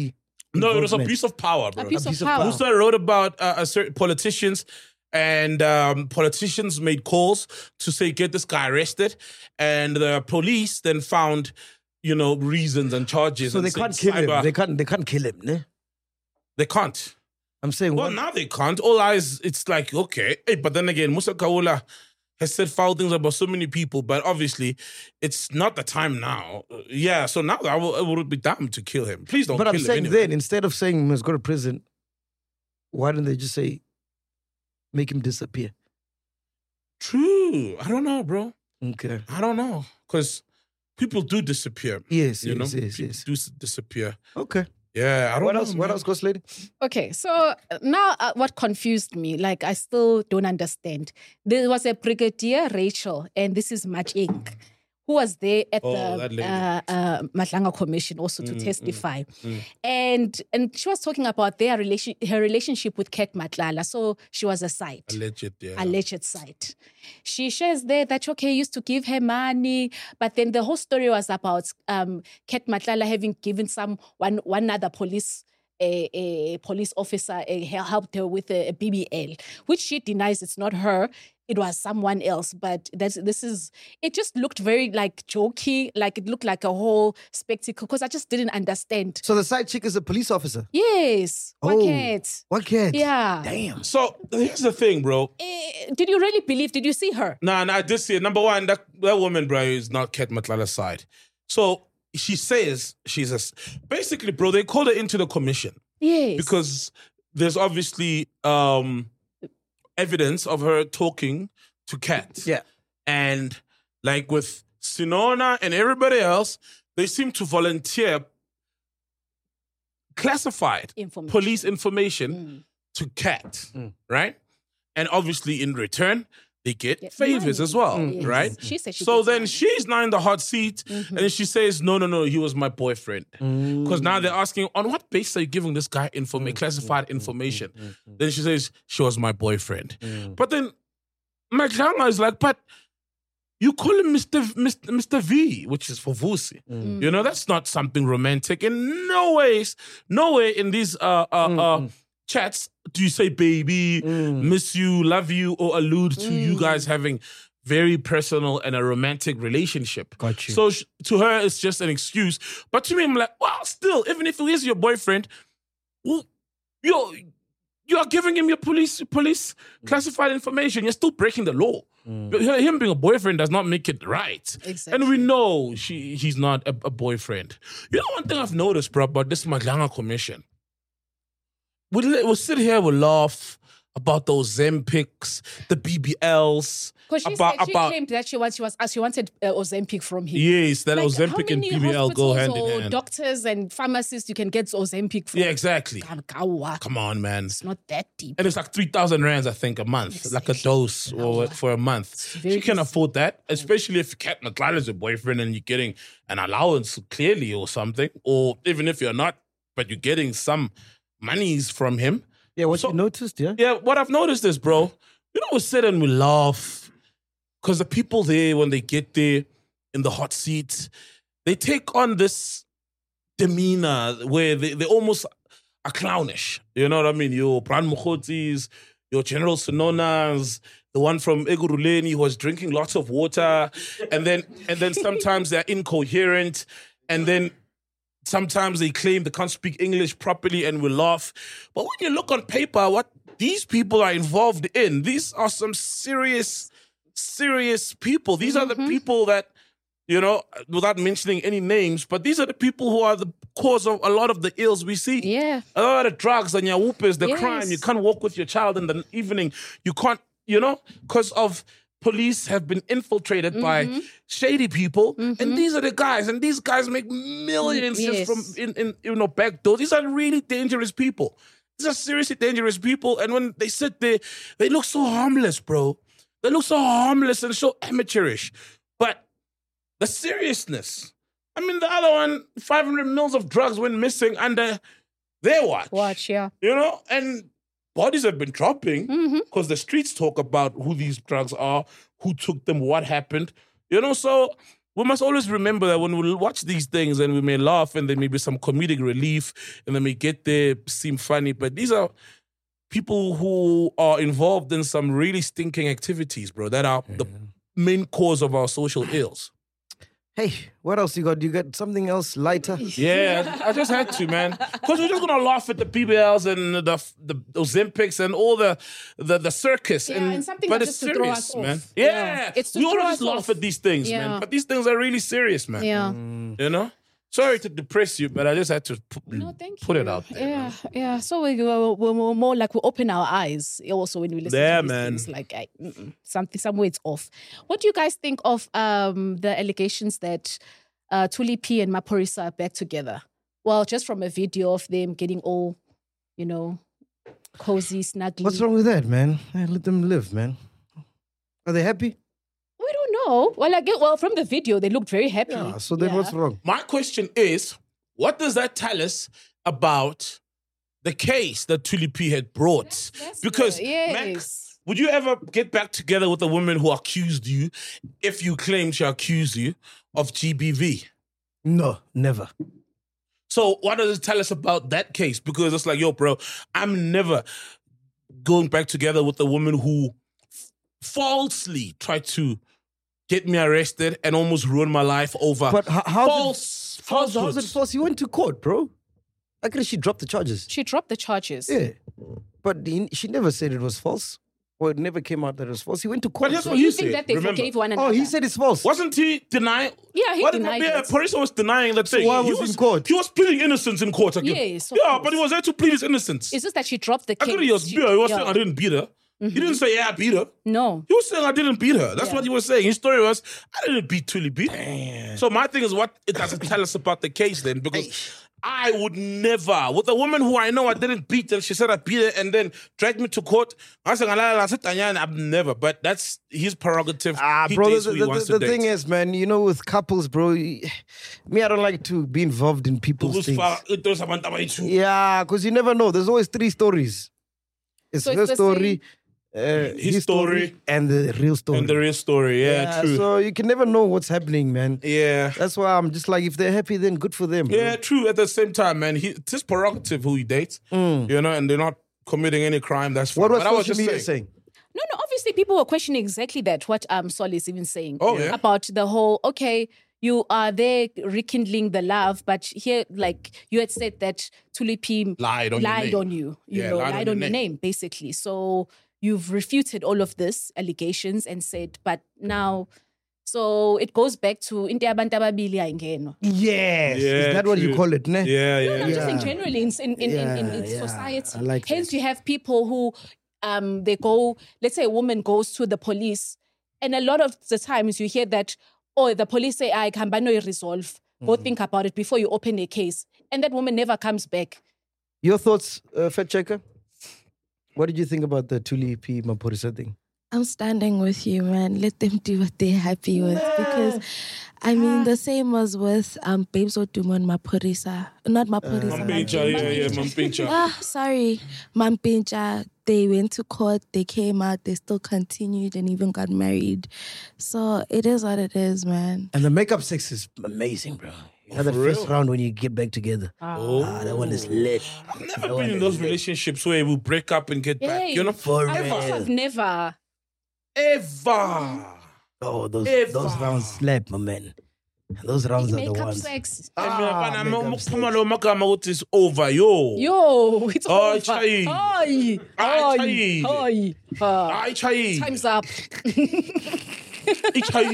No, it was involvement? abuse of power, bro. Abuse of Abuse of power. power. Musa wrote about uh, a certain politicians, and um, politicians made calls to say, get this guy arrested. And the police then found, you know, reasons and charges. So and they said can't kill cyber- him. They can't. They can't kill him. Ne? They can't. I'm saying. Well, what? now they can't. All eyes, it's like, okay. Hey, but then again, Musa Kaula has said foul things about so many people, but obviously it's not the time now. Uh, Yeah, so now I, will, I would be damn to kill him. Please don't But kill I'm him saying anyway. then, instead of saying he must go to prison, why don't they just say, make him disappear? True. I don't know, bro. Okay. I don't know. Because people do disappear. Yes, You know, yes, yes, people yes. do s- disappear. Okay. Yeah, I don't What know. else? What man. else, Ghost Lady? Okay, so uh, now uh, what confused me, like I still don't understand. There was a Brigadier Rachel, and this is Match Incorporated, who was there at Oh, that the lady. uh, uh, Matlanga Commission also to Mm, testify. mm, mm. And and she was talking about their relation, her relationship with Ket Matlala. So she was a side. Alleged, yeah. Alleged side. She shares there that, okay, used to give her money, but then the whole story was about um, Ket Matlala having given some one, one other police a, a police officer uh, helped her with a, a B B L, which she denies it's not her. It was someone else, but that's, this is, it just looked very like jokey, like it looked like a whole spectacle because I just didn't understand. So the side chick is a police officer. Yes, Oh. what cat? What cat? Yeah. Damn. So here's the thing, bro. Eh, did you really believe? Did you see her? Nah, nah, this year, number one, that, that woman, bro, is not Ket Matlala's side. So she says she's a. Basically, bro, they called her into the commission Yes. because there's obviously um, evidence of her talking to Kat. Yeah. And like with Sinona and everybody else, they seem to volunteer classified Information. police information Mm. to Kat, Mm. right? And obviously, in return, they get Get favors money. as well, Mm. Yes. right? She said she So gets then money. she's now in the hot seat, Mhm. and she says, "No, no, no, he was my boyfriend." Mm. Because now they're asking, on what basis are you giving this guy informa- classified information? Then she says, she was my boyfriend. But then Matlanga is like, but you call him Mister V- Mister Mister V, which is for Vusi. Mm. You know, that's not something romantic. In no ways, no way in these uh, uh, uh, chats do you say baby, miss you, love you, or allude to you guys having very personal and a romantic relationship. Got you. So sh- to her, it's just an excuse. But to me, I'm like, well, still, even if he is your boyfriend, well, you're, you're giving him your police police classified information. You're still breaking the law. Him being a boyfriend does not make it right. Exactly. And we know she he's not a, a boyfriend. You know, one thing I've noticed, bro, about this Matlanga commission. We we we'll sit here, we'll laugh about those Zempics, the B B Ls, Because she about said she about claimed that she was she was uh, she wanted uh, Ozempic from him. yes, that Like, Ozempic how and many B B L go hospitals hand or in hand. doctors and pharmacists you can get Ozempic from. Yeah, exactly. Gawa. Come on, man. It's not that deep. And it's like three thousand rands, I think, a month, like a dose or for a month. very She can ex- afford that, especially if Kat McLaren is your boyfriend and you're getting an allowance clearly or something, or even if you're not, but you're getting some monies from him. Yeah, what So- you noticed, yeah? Yeah, what I've noticed is, bro, you know, we sit and we laugh because the people there, when they get there in the hot seat, they take on this demeanor where they, they almost are clownish. You know what I mean? Your Pran Mukhotis, your General Sinonas, the one from Eguruleni who was drinking lots of water, and then and then sometimes they're incoherent, and then sometimes they claim they can't speak English properly and we laugh. But when you look on paper, what these people are involved in, these are some serious, serious people. These are the people that, you know, without mentioning any names, but these are the people who are the cause of a lot of the ills we see. Yeah. A lot of drugs and your whoopers, the Yes. crime. You can't walk with your child in the evening. You can't, you know, because of police have been infiltrated Mm-hmm. by shady people. And these are the guys. And these guys make millions Mm, just yes. from, in, in, you know, back doors. These are really dangerous people. These are seriously dangerous people. And when they sit there, they look so harmless, bro. They look so harmless and so amateurish. But the seriousness. I mean, the other one, five hundred mils of drugs went missing under their watch. Watch, yeah. You know, and bodies have been dropping Mm-hmm. because the streets talk about who these drugs are, who took them, what happened. You know, so we must always remember that when we watch these things and we may laugh and there may be some comedic relief and they may get there, seem funny, but these are people who are involved in some really stinking activities, bro, that are the main cause of our social ills. Hey, what else you got? You got something else lighter? Yeah, I just had to, man. Because we're just gonna laugh at the P B Ls and the the, the Ozempics and all the the, the circus. Yeah, and, and something but that's it's just to throw serious, us off. man. Yeah. Yeah, It's to we all throw just us laugh off. at these things, Yeah. man. But these things are really serious, man. Yeah. You know. Sorry to depress you, but I just had to put, No, thank put you. it out there. Yeah, yeah. So we, we're, we're more like we open our eyes also when we listen Yeah, to these man. things. Like I, mm-mm, something, somewhere it's off. What do you guys think of um, the allegations that uh, Thuli P and Maphorisa are back together? Well, just from a video of them getting all, you know, cozy, snuggly. What's wrong with that, man? Hey, let them live, man. Are they happy? We don't know. Well, I get well from the video, they looked very happy. Yeah, so then Yeah. what's wrong? My question is, what does that tell us about the case that Thuli P had brought? That's Because, good. Mac, Yes. would you ever get back together with a woman who accused you if you claimed she accused you of G B V? No, never. So what does it tell us about that case? Because it's like, yo, bro, I'm never going back together with a woman who f- falsely tried to get me arrested and almost ruin my life over But how, how's false, it, how's, how's it falsehoods. false? You went to court, bro. I could she dropped the charges. She dropped the charges. Yeah. But he, she never said it was false. Or it never came out that it was false. He went to court. But that's So what you he think said, that they remember. forgave one another? Oh, he said it's false. Wasn't he denying? Yeah, he What denied yeah, it. Parisa was denying that thing. why he was he in court? He was pleading innocence in court. Again. Yes, of yeah, course. but he was there to plead his innocence. It's just that she dropped the I case. thought he was, She- yeah, he was yeah. saying I didn't beat her. He didn't say, yeah, I beat her. No. He was saying I didn't beat her. That's Yeah. what he was saying. His story was, I didn't beat Thuli P. So my thing is, what it doesn't tell us about the case then, because I would never, with a woman who I know I didn't beat and she said I beat her and then dragged me to court, I said, I've never, but that's his prerogative. Ah, He bro, dates the, who he the, wants the, to the thing date. is, man, you know, with couples, bro, y- me, I don't like to be involved in people's Who's things. far- it does about that way too. Yeah, because you never know. There's always three stories. It's So it's her the story, uh, His his story, story, and the real story. And the real story, yeah, yeah, true. so you can never know what's happening, man. yeah. That's why I'm just like, if they're happy, then good for them. bro. Yeah, true. At the same time, man, he, it's his prerogative who he dates, you know, and they're not committing any crime. That's fine. What was But I was social just media saying. saying? No, no, obviously people were questioning exactly that, what um Sol is even saying. Oh, yeah? About the whole, okay, you are there rekindling the love, but here, like, you had said that Thuli P Lied on your lied name. on you, you Yeah, know, lied lied, on on your your name. basically. So you've refuted all of this allegations and said, but now, so it goes back to Inte abantu ababili ayingeno. Yes. Yeah, Is that what you true. call it, ne? Yeah, yeah. No, no, I'm just saying Yeah. generally in in, in, in, in, in Yeah, yeah. society. I like Hence, that. you have people who um they go. Let's say a woman goes to the police, and a lot of the times you hear that, oh, the police say, "I can no resolve." Go Mm. think about it before you open a case, and that woman never comes back. Your thoughts, uh, Fat Checker? What did you think about the Thuli P Maphorisa thing? I'm standing with you, man. Let them do what they're happy with. Because, I mean, the same was with um, Babes Odumo and Maphorisa. Not Maphorisa. Mampincha, yeah, yeah, Mampincha. Ah, sorry. Mampincha, they went to court, they came out, they still continued and even got married. So it is what it is, man. And the makeup sex is amazing, bro. You know, that for first real? round when you get back together. Oh. Ah, that one is lit. I've never been in those relationships where we break up and get back. Hey, You know, For I real. have never. ever. Oh, those Ever. those rounds slap, my man. Those rounds are the Makeup ones. sex. I mean, Ah, man, makeup I'm sex. I'm a magama what is over, yo. Yo, it's Oh, over. chai. Oi, Ah, oi, chai. oi. Ah, Ay, chai. time's up. Ay, chai.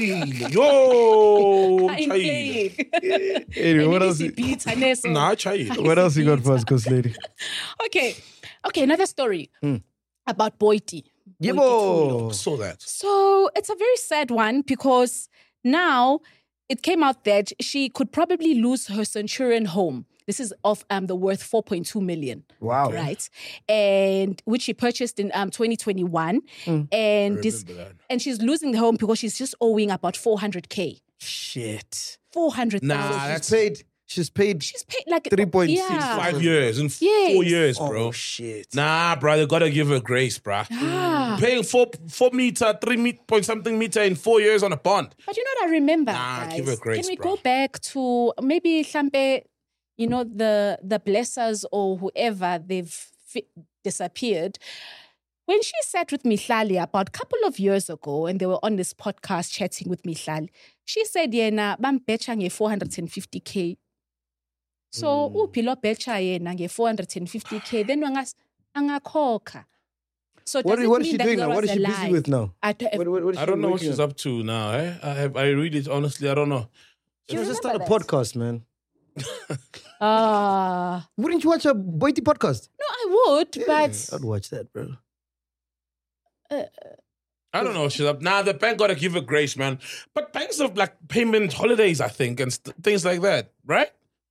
Yo, I'm chai. playing. Anyway, what else? Easy beats, Haneso. Nah, chai. What else you got for us, Ghost Lady? Okay. Okay, another story Hmm. about Boiti. Boiti Thulo. Yebo. I saw that. So it's a very sad one because now it came out that she could probably lose her Centurion home. This is of um, the worth four point two million. Wow. Right. And which she purchased in um, twenty twenty-one. And this, remember that. and she's losing the home because she's just owing about four hundred K. Shit. four hundred thousand. Nah, She's that's paid She's paid She's paid like three point six. yeah. Five years in Yes. four years, bro. Oh, shit. Nah, bro, you gotta give her grace, bro. Ah. Paying four four meter, three meet, point something meter in four years on a bond. But you know what I remember, Nah, guys? give her grace, Can we bro. go back to maybe Hlampe, you know, the the blessers or whoever they've fi- disappeared. When she sat with Mihlali about a couple of years ago and they were on this podcast chatting with Mihlali, she said, yena, bambecha nge four hundred fifty K. So, upilo becha yena nge four hundred fifty K, then wangas angakhokha. So What, does it what is mean she that doing there now? What was is a she busy lie? with now? I don't, What, what, what is I she don't know what working she's on? up to now. Eh? I have, I read it honestly. I don't know. Do you Let's just remember start a that? podcast, man. Ah. Wouldn't you watch a Boiti podcast? No, I would, but I'd watch that, bro. I don't know what she's up. Nah, the bank gotta give her grace, man. But banks have like payment holidays, I think, and st- things like that, right?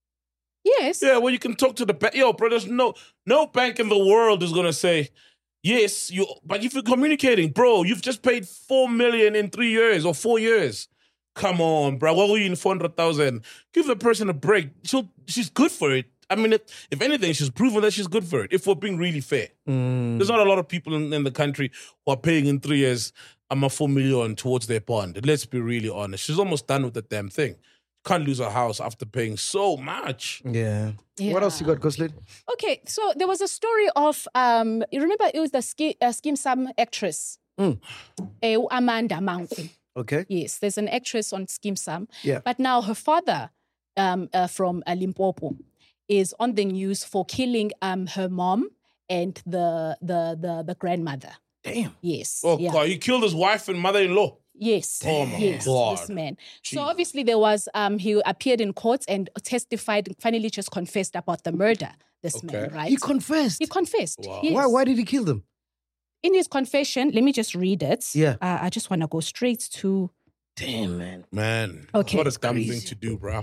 yes. Yeah, well, you can talk to the bank. Yo, bro, there's no no bank in the world is gonna say, yes, you. But if you're communicating, bro, you've just paid four million in three years or four years. Come on, bro. What were you in four hundred thousand? Give the person a break. She'll, she's good for it. I mean, if, if anything, she's proven that she's good for it. If we're being really fair, there's not a lot of people in, in the country who are paying in three years. I'm a four million towards their bond. Let's be really honest. She's almost done with the damn thing. Can't lose her house after paying so much. Yeah. Yeah. What else you got, Ghostly? Okay, so there was a story of um. You remember it was the ski, uh, Skim Sam actress, Mm. eh, Amanda Manku. Okay. Yes, there's an actress on Skim Sam. Yeah. But now her father, um, uh, from uh, Limpopo, is on the news for killing um her mom and the the the the grandmother. Damn. Yes. Oh, yeah. God. He killed his wife and mother-in-law. Yes. Oh, my yes, God. This man. Jeez. So obviously there was um he appeared in court and testified, finally just confessed about the murder. This man, Okay. right? He confessed. He confessed. Wow. Yes. Why? Why did he kill them? In his confession, let me just read it. Yeah. Uh, I just want to go straight to. Damn, man. Man. Okay. What a dumb Crazy. thing to do, bro.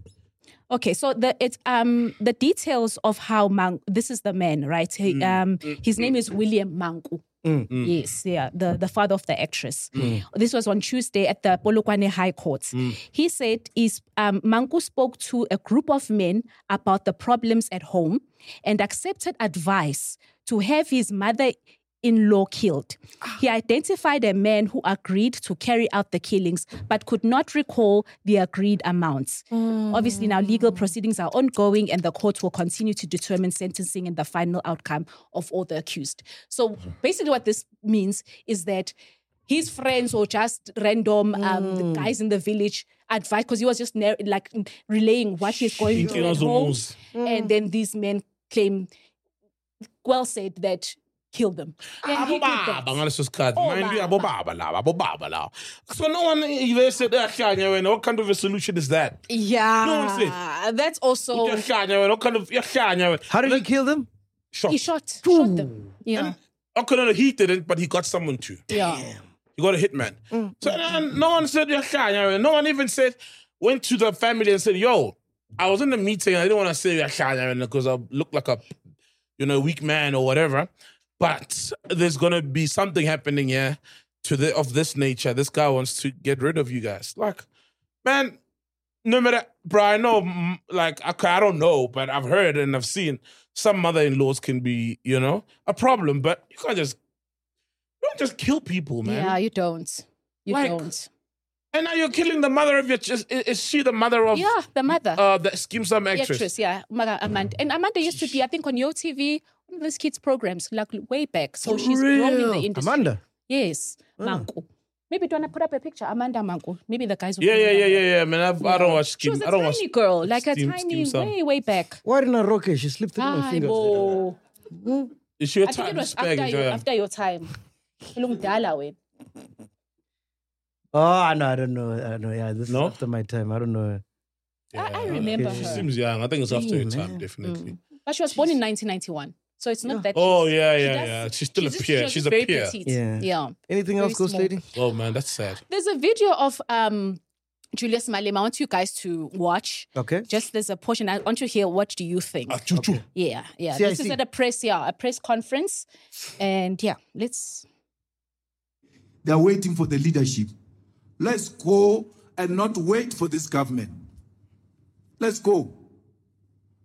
Okay, so the it's um the details of how Mang this is the man, right? He, um his name is William Manku. Mm. Yes, yeah, the, the father of the actress. This was on Tuesday at the Polokwane High Court. He said is um, Manku spoke to a group of men about the problems at home and accepted advice to have his mother-in-law killed. He identified a man who agreed to carry out the killings but could not recall the agreed amounts. Obviously, now legal proceedings are ongoing and the court will continue to determine sentencing and the final outcome of all the accused. So basically what this means is that his friends or just random um, the guys in the village advice, because he was just nar- like relaying what he's going through at home. And then these men claim, well said, that killed them. And he did that. Bangala suskat. Oh, Mind you, baba. abo baba la, abo baba la. So no one even said that. Kanye, what kind of a solution is that? Yeah, that's also, Yeah, Kanye, what kind of yeah, Kanye? How did he kill them? Shot. he shot, shot them. Yeah, Okay, no, no, he didn't, but he got someone to. yeah. He got a hitman. So and no one said yeah, Kanye. No one even said went to the family and said, "Yo, I was in the meeting. I didn't want to say yeah, Kanye because I look like a, you know, weak man or whatever." But there's gonna be something happening here to the of this nature. This guy wants to get rid of you guys. Like, man, no matter, bro. I know, mm, like, okay, I don't know, but I've heard and I've seen some mother-in-laws can be, you know, a problem. But you can't just, you don't just kill people, man. Yeah, you don't. You Like- don't. And now you're killing the mother of your. Is, is she the mother of? Yeah, the mother. Uh, the Skim Sam The actress. actress, yeah, Maga- Amanda. And Amanda used to be, I think, on Yo T V, one of those kids' programs, like way back. So she's grown in the industry. Amanda. Yes, Manku. Maybe do you want to put up a picture? Amanda Manku. Maybe the guys will Yeah, yeah, remember yeah, her. yeah, yeah. Man, I've, I don't watch She Skim. was a I don't tiny watch. girl, like Skim- a tiny, Skim Sam. way, way back. Why didn't I rock it? She slipped through my Ay, fingers. bo. Is she a I think it time was spag? after, Enjoy your, her. after your time. Ilungdala wena. Oh, no, I don't know. I don't know. Yeah, this No? is after my time. I don't know. I, I remember She her. seems young. I think it's after your Damn, time, man. definitely. But she was born in nineteen ninety-one. So it's not that. Oh, she's- yeah, she yeah, does- yeah. She's still a just- peer. was She's just a very peer. petite. Yeah. Yeah. Anything Very else, Ghost small. Lady? Oh, man, that's sad. There's a video of um, Julius Malema. I want you guys to watch. Okay. Just there's a portion. I want to hear what do you think? Ah, choo, choo. Yeah, yeah. C I This is C. at a press, yeah, a press conference. And yeah, let's. They're waiting for the leadership. Let's go and not wait for this government. Let's go.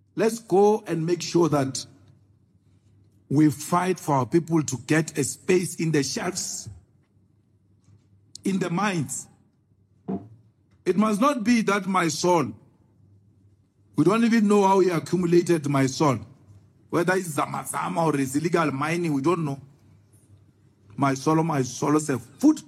let's go and make sure that we fight for our people to get a space in the shelves, in the minds. It must not be that my soul, we don't even know how he accumulated my soul. Whether it's Zamazama or it's illegal mining, we don't know. My soul, my soul is a food.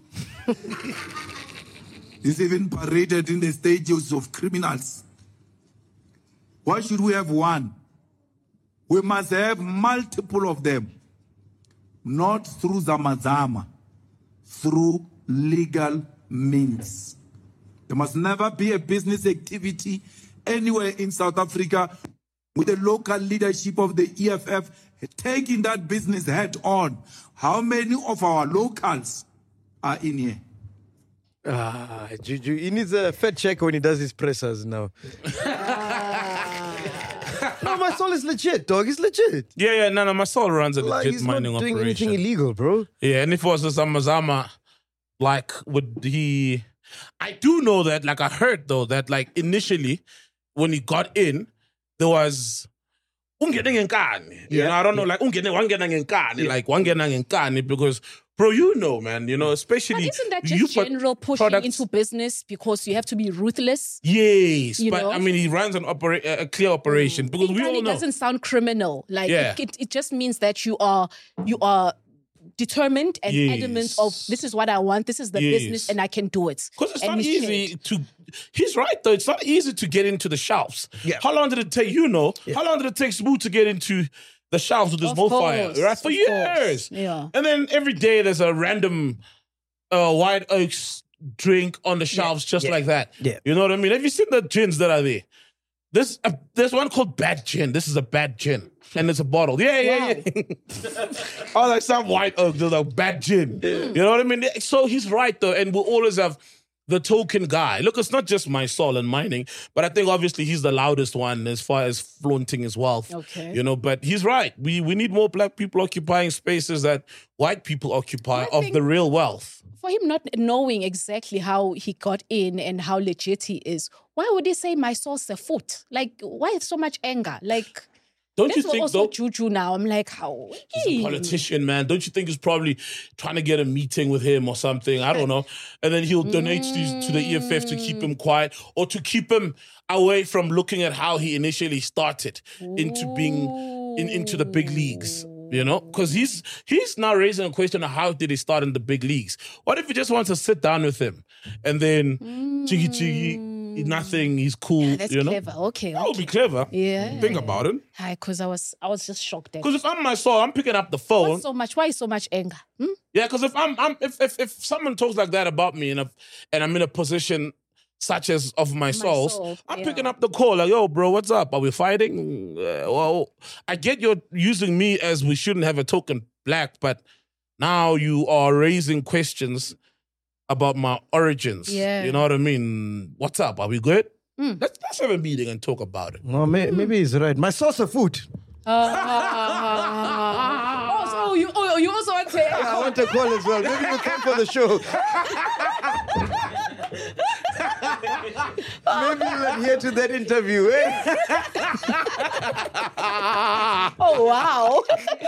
It's even paraded in the stages of criminals. Why should we have one? We must have multiple of them. Not through Zamazama, through legal means. There must never be a business activity anywhere in South Africa with the local leadership of the E F F taking that business head on. How many of our locals are in here? Ah, Juju, he needs a fat check when he does his pressers now. No, my soul is legit, dog. It's legit. Yeah, yeah, no, no, my soul runs a Like, legit he's not mining doing operation. anything illegal, bro. Yeah, and if it was a Zamazama, like, would he... I do know that, like, I heard, though, that, like, initially, when he got in, there was... Ungene ngenkani. You Yeah. know, I don't know, like, ungene wangena ngenkani, like, wangena ngenkani, because, bro, you know, man, you know, especially... But isn't that you just put general pushing products- into business because you have to be ruthless? Yes, You but, know? I mean, he runs an opera- a clear operation, because we all It know... doesn't sound criminal. Like Yeah. it, it, it just means that you are you are determined and Yes. adamant of this is what I want, this is the Yes. business, and I can do it. Because it's And not we easy should. to. He's right though. It's not easy to get into the shelves. Yeah. How long did it take? You know. How long did it take Smooth to get into the shelves with his Of Mofire? course, Right for of years. course, yeah. And then every day there's a random uh, White Oaks drink on the shelves just like that. Yeah. You know what I mean? Have you seen the gins that are there? This uh, there's one called Bad Gin. This is a bad gin. And it's a bottle. Yeah, yeah, yeah. Oh, like some White Oak, there's like bad gin. You know what I mean? So he's right though, and we'll always have the token guy. Look, it's not just my soul and mining, but I think obviously he's the loudest one as far as flaunting his wealth. Okay. You know, but he's right. We we need more black people occupying spaces that white people occupy I of think- the real wealth. For him not knowing exactly how he got in and how legit he is, why would he say my source a foot? Like, why so much anger? Like, Don't that's you think also though? Juju now. I'm like, how? He's a politician, man. Don't you think he's probably trying to get a meeting with him or something? I don't know. And then he'll donate to, to the E F F to keep him quiet or to keep him away from looking at how he initially started into being in, into the big leagues. You know, because he's he's now raising a question of how did he start in the big leagues? What if he just wants to sit down with him and then chiggy chiggy, nothing, he's cool. That's you know? clever. Okay. That would okay. be clever. Yeah. Think about it. Hi, because I was I was just shocked. Because if I'm my soul, I'm picking up the phone. What's so much? Why so much anger? Hmm? Yeah, because if I'm, I'm if, if if someone talks like that about me and if, and I'm in a position such as of my, souls, soul, I'm yeah. picking up the call like, yo, bro, what's up? Are we fighting? Uh, well, I get you're using me as we shouldn't have a token black, but now you are raising questions about my origins. Yeah. You know what I mean? What's up? Are we good? Mm. Let's, let's have a meeting and talk about it. No, may, maybe he's right. My source of food. oh, so you oh, you also want to I want to call as well. Maybe you come for the show. Maybe you'll adhere to that interview, eh? Oh wow.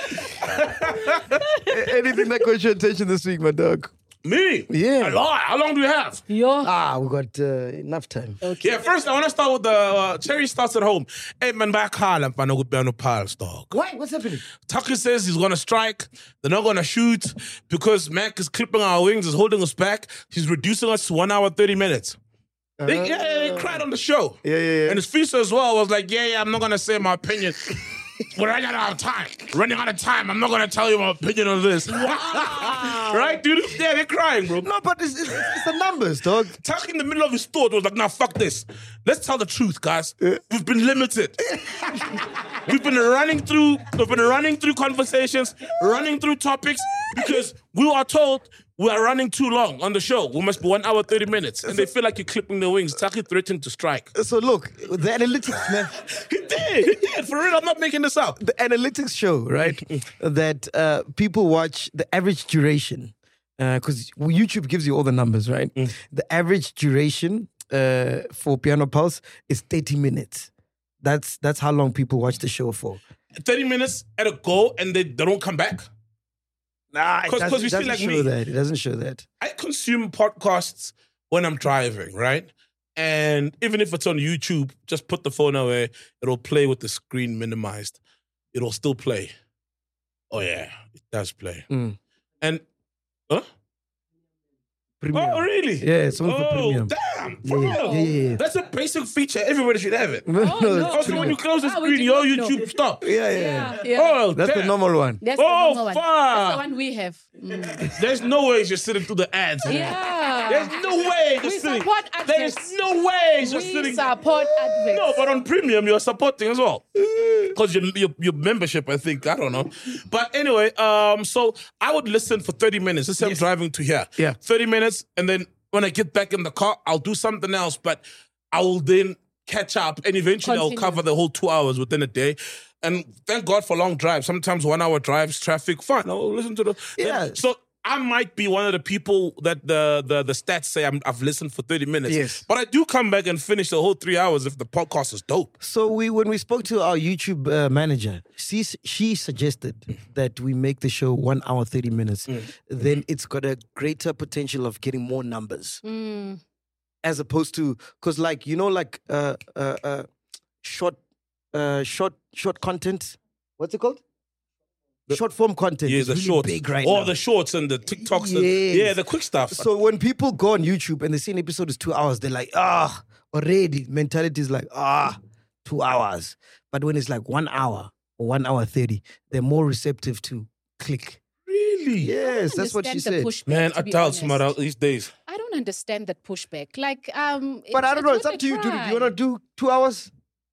Anything that caught your attention this week, my dog? Me? Yeah. A lot. How long do we have? Yo. Ah, we got uh, enough time. Yeah, first I want to start with the uh, Cherry starts at home. Hey man, back home, I'm not going to pals, dog. What? What's happening? Taki says he's gonna strike. They're not gonna shoot because Mac is clipping our wings, is holding us back. He's reducing us to one hour thirty minutes. They, yeah, yeah, they cried on the show. Yeah, yeah, yeah. And his feature as well was like, yeah, yeah, I'm not gonna say my opinion. We're running out of time. Running out of time. I'm not gonna tell you my opinion on this. Right, dude? Yeah, they're crying, bro. No, but it's, it's, it's the numbers, dog. Taki in the middle of his thought was like, nah, fuck this. Let's tell the truth, guys. We've been limited. We've been running through, we've been running through conversations, running through topics, because we are told we are running too long on the show. We must be one hour, thirty minutes. And they feel like you're clipping their wings. Taki threatened to strike. So look, the analytics, man. He did, he did. For real, I'm not making this up. The analytics show, right, that uh, people watch the average duration, because YouTube gives you all the numbers, right? The average duration uh, for Piano Pulse is thirty minutes. That's that's how long people watch the show for. thirty minutes at a go and they, they don't come back? Nah, it 'Cause- doesn't, 'cause you it see doesn't like show me. that. It doesn't show that. I consume podcasts when I'm driving, right? And even if it's on YouTube, just put the phone away. It'll play with the screen minimized. It'll still play. Oh, yeah, it does play. Mm. And, huh? Premium. Oh, really? Yeah, it's only for Oh, premium. damn. Yeah, bro. yeah, yeah, yeah. That's a basic feature. Everybody should have it. No, no. it's Also, when you premium. close the Ah, we screen, did your not know. YouTube stop. Yeah, yeah, yeah. Yeah, yeah. Oh, That's damn. the normal one. That's the Oh, normal one. That's fuck. the one we have. Mm. There's no way you're sitting through the ads. Yeah. There's no way you're We sitting. support There's adverts. no way you're We sitting. support adverts. No, but on premium, you're supporting as well. Because your, your your membership, I think, I don't know. But anyway, um, so I would listen for thirty minutes. Let's say I'm driving to here. Yeah. thirty minutes, and then when I get back in the car, I'll do something else, but I will then catch up, and eventually Continue. I'll cover the whole two hours within a day. And thank God for long drives. Sometimes one hour drives, traffic, fine. I'll listen to the... Yeah. So I might be one of the people that the the, the stats say I'm, I've listened for thirty minutes. Yes. But I do come back and finish the whole three hours if the podcast is dope. So we, when we spoke to our YouTube uh, manager, she she suggested that we make the show one hour thirty minutes. Then it's got a greater potential of getting more numbers, Mm. as opposed to because like you know like uh uh, uh short uh short short content. What's it called? Short form content. Yeah, is the really shorts. big right All now. the shorts and the TikToks. And, Yes. yeah, the quick stuff. So when people go on YouTube and they see an episode is two hours, they're like, ah, already mentality is like, ah, two hours. But when it's like one hour or one hour thirty, they're more receptive to click. really? Yes, that's what she Understand the said. pushback, Man, to be adults, honest. man, these days. I don't understand that pushback. Like, um, But I don't know. It's worth up a to you. Do, do try. you want to do two hours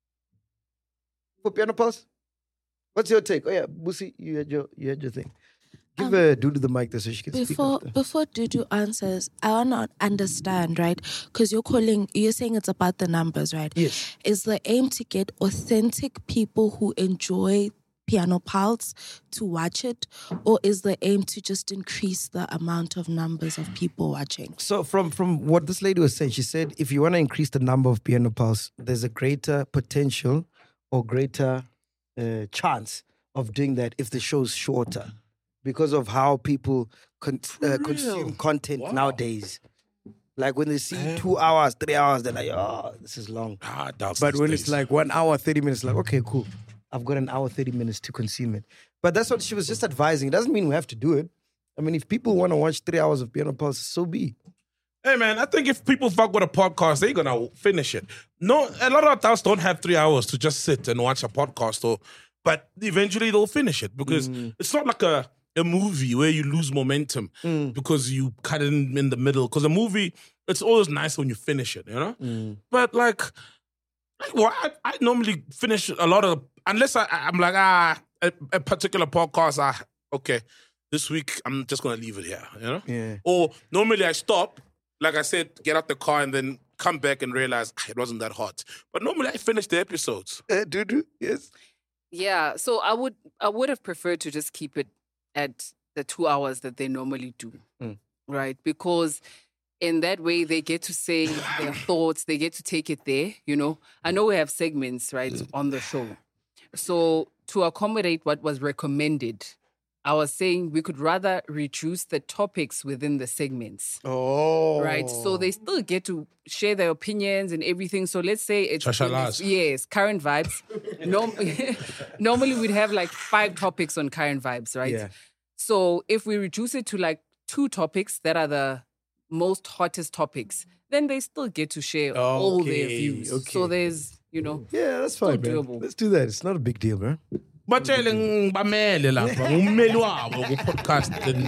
for piano pulse? What's your take? Oh yeah, Busi, you had your you had your thing. Give Um, her Dudu the mic there so she can Before speak. After. before Dudu answers, I want to understand, right? Because you're calling, you're saying it's about the numbers, right? Yes. Is the aim to get authentic people who enjoy Piano Pulse to watch it, or is the aim to just increase the amount of numbers of people watching? So from from what this lady was saying, she said if you want to increase the number of piano pulse, there's a greater potential or greater uh, chance of doing that if the show's shorter, because of how people con- uh, consume content nowadays. Like when they see two hours, three hours, they're like, oh, this is long. Ah, adults But these when days. it's like one hour, thirty minutes, like, okay, cool. I've got an hour, thirty minutes to consume it. But that's what she was just advising. It doesn't mean we have to do it. I mean, if people want to watch three hours of Piano Pulse, so be. Hey man, I think if people fuck with a podcast, they're gonna finish it. No, a lot of adults don't have three hours to just sit and watch a podcast, or but eventually they'll finish it because it's not like a, a movie where you lose momentum because you cut it in, in the middle. Because a movie, it's always nice when you finish it, you know. But like, well, I, I normally finish a lot of unless I, I'm like ah a, a particular podcast. Ah, okay, this week I'm just gonna leave it here, you know. Yeah. Or normally I stop, like I said, get out the car and then come back and realize ah, it wasn't that hot. But normally I finish the episodes. Uh, Dudu, yes. Yeah, so I would I would have preferred to just keep it at the two hours that they normally do, Mm. right? Because in that way they get to say their thoughts, they get to take it there. You know, I know we have segments right on the show, so to accommodate what was recommended, I was saying we could rather reduce the topics within the segments. Oh. Right. So they still get to share their opinions and everything. So let's say it's Shashalas. yes, current vibes. Norm- Normally we'd have like five topics on current vibes, right? Yeah. So if we reduce it to like two topics that are the most hottest topics, then they still get to share all their Okay, views. okay. So there's, you know, Yeah, that's fine, man. doable. Let's do that. It's not a big deal, man. Batshele ngibamele lapha ummeli wabo ku-podcast and,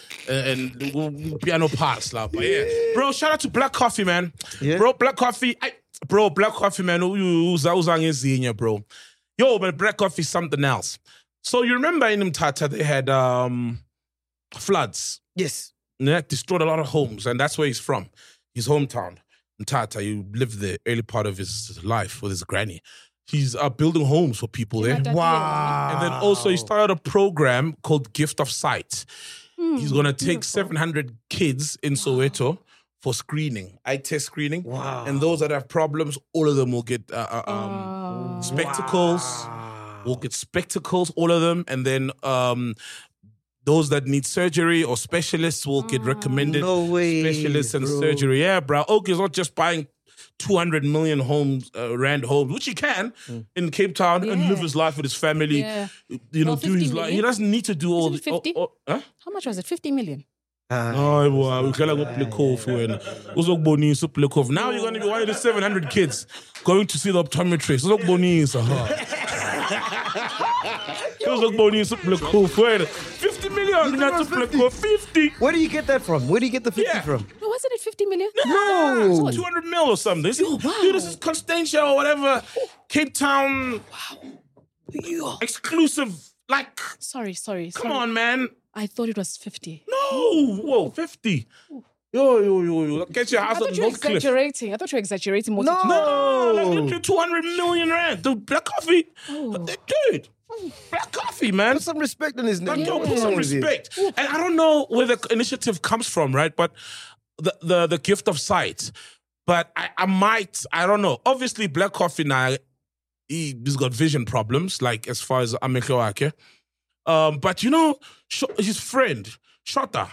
and ku- Piano Pulse lapha. Yeah. Bro, shout out to Black Coffee, man. Yeah. Bro, Black Coffee. I, bro, Black Coffee, man. u- uza uza ngezinye, bro. Yo, but Black Coffee is something else. So you remember in Mthatha they had um, floods. Yes. Yeah, destroyed a lot of homes, and that's where he's from. His hometown, Mthatha. He lived the early part of his life with his granny. He's uh, building homes for people there. Wow. And then also he started a program called Gift of Sight. He's going to take seven hundred kids in Soweto for screening, eye test screening. Wow. And those that have problems, all of them will get uh, uh, um, spectacles. Will get spectacles, all of them, and then um, those that need surgery or specialists will get recommended No way, specialists and bro. surgery. Yeah, bro. Oak is not just buying two hundred million homes, uh, rand homes, which he can in Cape Town and live his life with his family. Yeah. You know, Well, do his fifty life. He million? doesn't need to do all Isn't the. it fifty? Oh, oh, huh? How much was it? fifty million. No, boy, we gotta go play golf when Uzok Boni is play golf. Now you're gonna be one of the seven hundred kids going to see the optometrist. Uzok Boni is Uzok Boni is play golf when fifty million. You have to play golf. Fifty. Where do you get that from? Where do you get the fifty Yeah. from? No, wasn't it fifty million? No, two hundred mil or something. This is, Oh, wow. Dude, this is Constantia or whatever. Cape Town. Wow. Exclusive. Like, Sorry, sorry. come sorry. on, man. I thought it was fifty. No. Whoa, fifty. Yo, yo, yo, yo. Get your I house thought on you were North Cliff. exaggerating. I thought you were exaggerating. No. No, like literally two hundred million rand. Dude, black coffee. Oh. Dude, black coffee, man. Put some respect on his name. Like, yo, What's put some wrong with you? respect. And I don't know where the initiative comes from, right? But the the, the gift of sight. But I, I might, I don't know. Obviously, black coffee now, he, he's got vision problems, like as far as Amekewake. Um, but you know, Sh- his friend, Shota,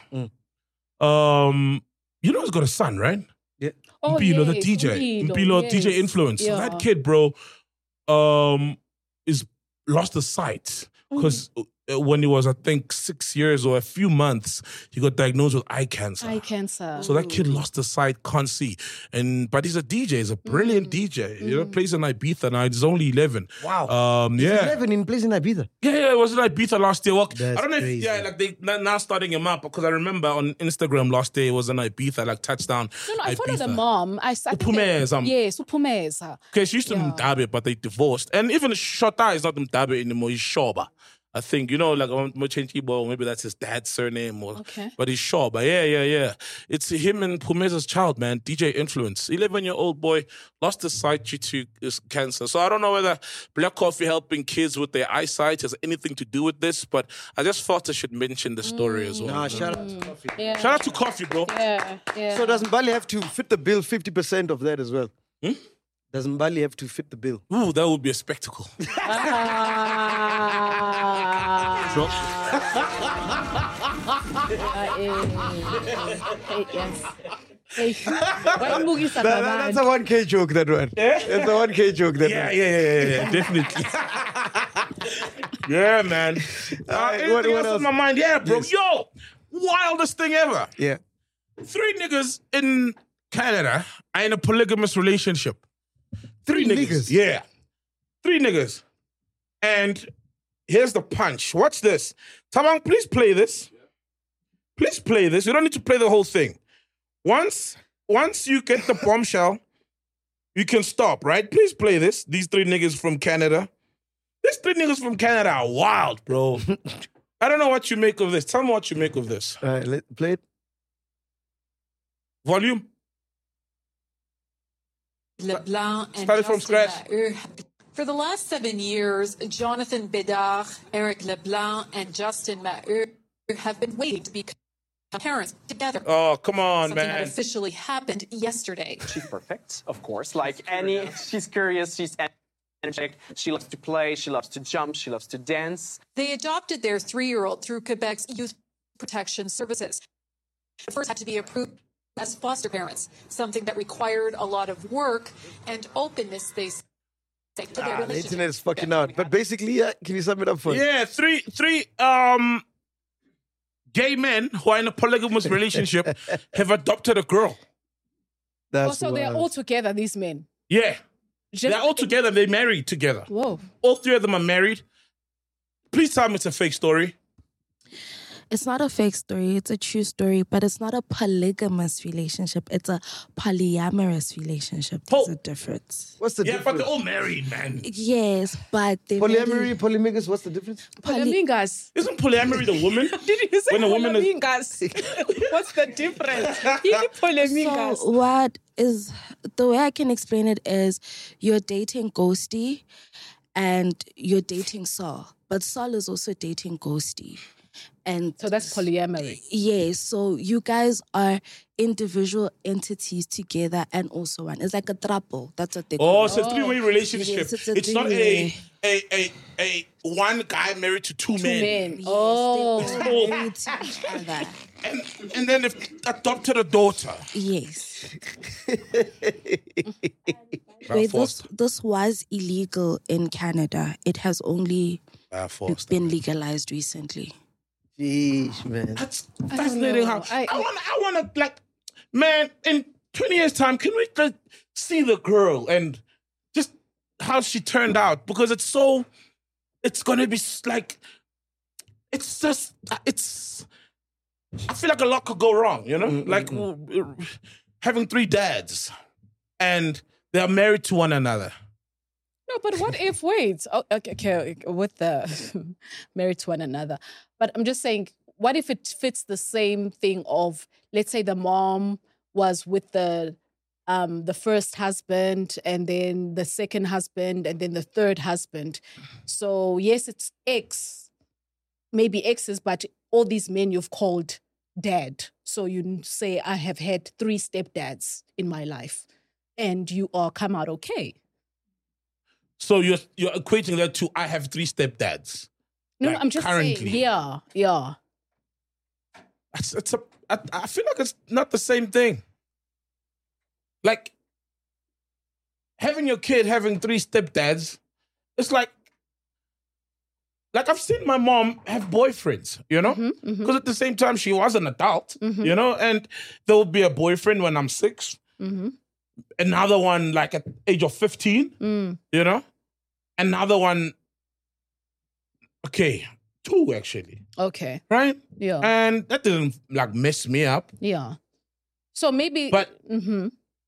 um, you know he's got a son, right? Oh, Mpilo, the yes, D J. Mpilo, Mpilo, D J yes. influence. Yeah. That kid, bro, um, is lost the sight because when he was, I think, six years or a few months, he got diagnosed with eye cancer. Eye cancer. So that kid lost the sight, can't see. And but he's a D J, he's a brilliant D J. You know, plays in Ibiza now. He's only eleven. Wow. Um, yeah. eleven in place in Ibiza. Yeah, yeah, it was in Ibiza last year. Well, That's I don't know if crazy. yeah, like they they're now starting him up because I remember on Instagram last day it was in Ibiza, like touchdown. No, no, I follow the Ibiza. mom. I, I think they- Upumeza, um, Yes, Upumeza. Okay, she used to Yeah. Mdabe, but they divorced. And even Shota is not Mdabe anymore, he's Shoba. I think, you know, like Mochenchibo, maybe that's his dad's surname. Or, Okay. But he's Shoba. Yeah, yeah, yeah. It's him and Pumeza's child, man. D J influence. eleven-year-old boy lost his sight due to his cancer. So I don't know whether black coffee helping kids with their eyesight has anything to do with this, but I just thought I should mention the story as well. Nah, shout out to coffee. Yeah. Shout out to coffee, bro. Yeah, yeah. So does Mbali have to fit the bill fifty percent of that as well? Hmm? Does Mbali have to fit the bill? Ooh, that would be a spectacle. Ah. So- Ah, eh. Hey, yes. Hey. Wayibukisa That- that- that's a ngabantu. one K joke, that one. That's a one K joke, that Yeah, one. yeah, yeah, yeah, yeah, definitely. Yeah, man. Uh, Alright, anything what- what else else? on my mind? Yeah, bro. Yes. Yo, wildest thing ever. Yeah. Three niggas in Canada are in a polygamous relationship. Three, Three niggas. niggas? Yeah. Three niggas. And here's the punch. Watch this. Tabang, please play this. Please play this. You don't need to play the whole thing. Once, once you get the bombshell, you can stop, right? Please play this. These three niggas from Canada. These three niggas from Canada are wild, bro. I don't know what you make of this. Tell me what you make of this. All right, let play it. Volume. LeBlanc and Started from Justin scratch. Maheu. For the last seven years, Jonathan Bedard, Eric LeBlanc, and Justin Maheu have been waiting to become parents together. Oh, come on, Something that man. officially happened yesterday. She's perfect, of course. Like any, she's curious, she's energetic, she loves to play, she loves to jump, she loves to dance. They adopted their three-year-old through Quebec's Youth Protection Services. At first had to be approved as foster parents, something that required a lot of work and openness, they say, to their Ah, the relationship. internet is fucking out. But basically, yeah, can you sum it up for us? Yeah, three, three, um, gay men who are in a polygamous relationship have adopted a girl. That's Oh, so they're wild. all together, these men. Yeah. Just- They're all together. They married together. Whoa. All three of them are married. Please tell me it's a fake story. It's not a fake story, it's a true story, but it's not a polygamous relationship. It's a polyamorous relationship. There's Oh. a difference. What's the Yeah, but difference? they're all married, man. Yes, but they Polyamory, polygamous, what's the difference? Polymingas. Isn't polyamory the woman? Did you say When a woman is- polymingas? What's the difference? Polymingas. So what is the way I can explain it is you're dating Ghosty and you're dating Saul, but Saul is also dating Ghosty. And So that's polyamory. yeah, so you guys are individual entities together and also one. It's like a throuple. That's what they call Oh, it. it's a three-way relationship. Yes, it's it's a not a, three-way. a a a one guy married to two, Two men. men. Yes, Oh. they all married to each other. And and then if adopted a daughter. Yes. By Wait, force. this, this was illegal in Canada. It has only By force. been legalized recently. Jeez, man. That's fascinating. How I- I want I want to like, man. In twenty years' time, can we just see the girl and just how she turned out? Because it's so, it's gonna be s- like, it's just it's. I feel like a lot could go wrong. You know, like w- having three dads, and they are married to one another. No, but what if, wait, oh, okay, okay, with the married to one another. But I'm just saying, what if it fits the same thing of, let's say the mom was with the um, the first husband and then the second husband and then the third husband. So yes, it's ex, maybe exes, but all these men you've called dad. So you say, I have had three stepdads in my life and you all come out okay. So you're you're equating that to I have three stepdads. No, Like, I'm just currently. saying, yeah, yeah. It's, it's a. I, I feel like it's not the same thing. Like having your kid having three stepdads, it's like. Like I've seen my mom have boyfriends, you know, because at the same time she was an adult, you know, and there will be a boyfriend when I'm six, Mm-hmm. another one like at age of fifteen, Mm. you know, another one. Okay, two actually, Okay. right? Yeah. And that didn't like mess me up. Yeah. So maybe. But Mm-hmm.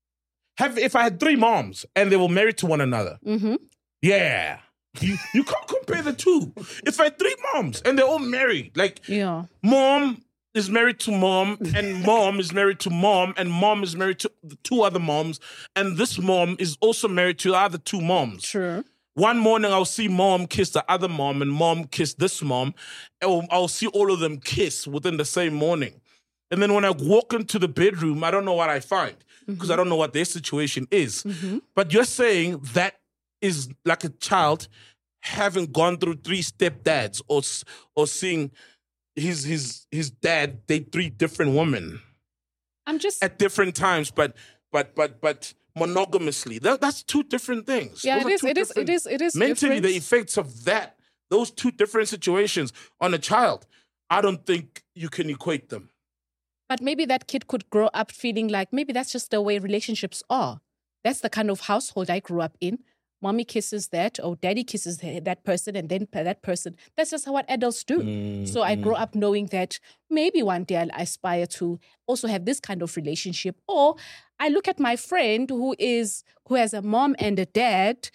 have if I had three moms and they were married to one another, Mm-hmm. yeah, you you can't compare the two. If I had three moms and they're all married, like Yeah. mom is married to mom and mom is married to mom and mom is married to the two other moms and this mom is also married to the other two moms. Sure. One morning I'll see mom kiss the other mom and mom kiss this mom. I'll, I'll see all of them kiss within the same morning. And then when I walk into the bedroom, I don't know what I find because I don't know what their situation is. Mm-hmm. But you're saying that is like a child having gone through three stepdads or s- or seeing his his his dad date three different women I'm just. at different times, but but but but monogamously. That, that's two different things. Yeah, Those it are is, two it is, different- it is, it is mentally the different. effects of that, those two different situations on a child. I don't think you can equate them. But maybe that kid could grow up feeling like maybe that's just the way relationships are. That's the kind of household I grew up in. Mommy kisses that, or daddy kisses th- that person, and then p- that person. That's just what adults do. So I grew up knowing that maybe one day I'll aspire to also have this kind of relationship. Or I look at my friend who is who has a mom and a dad,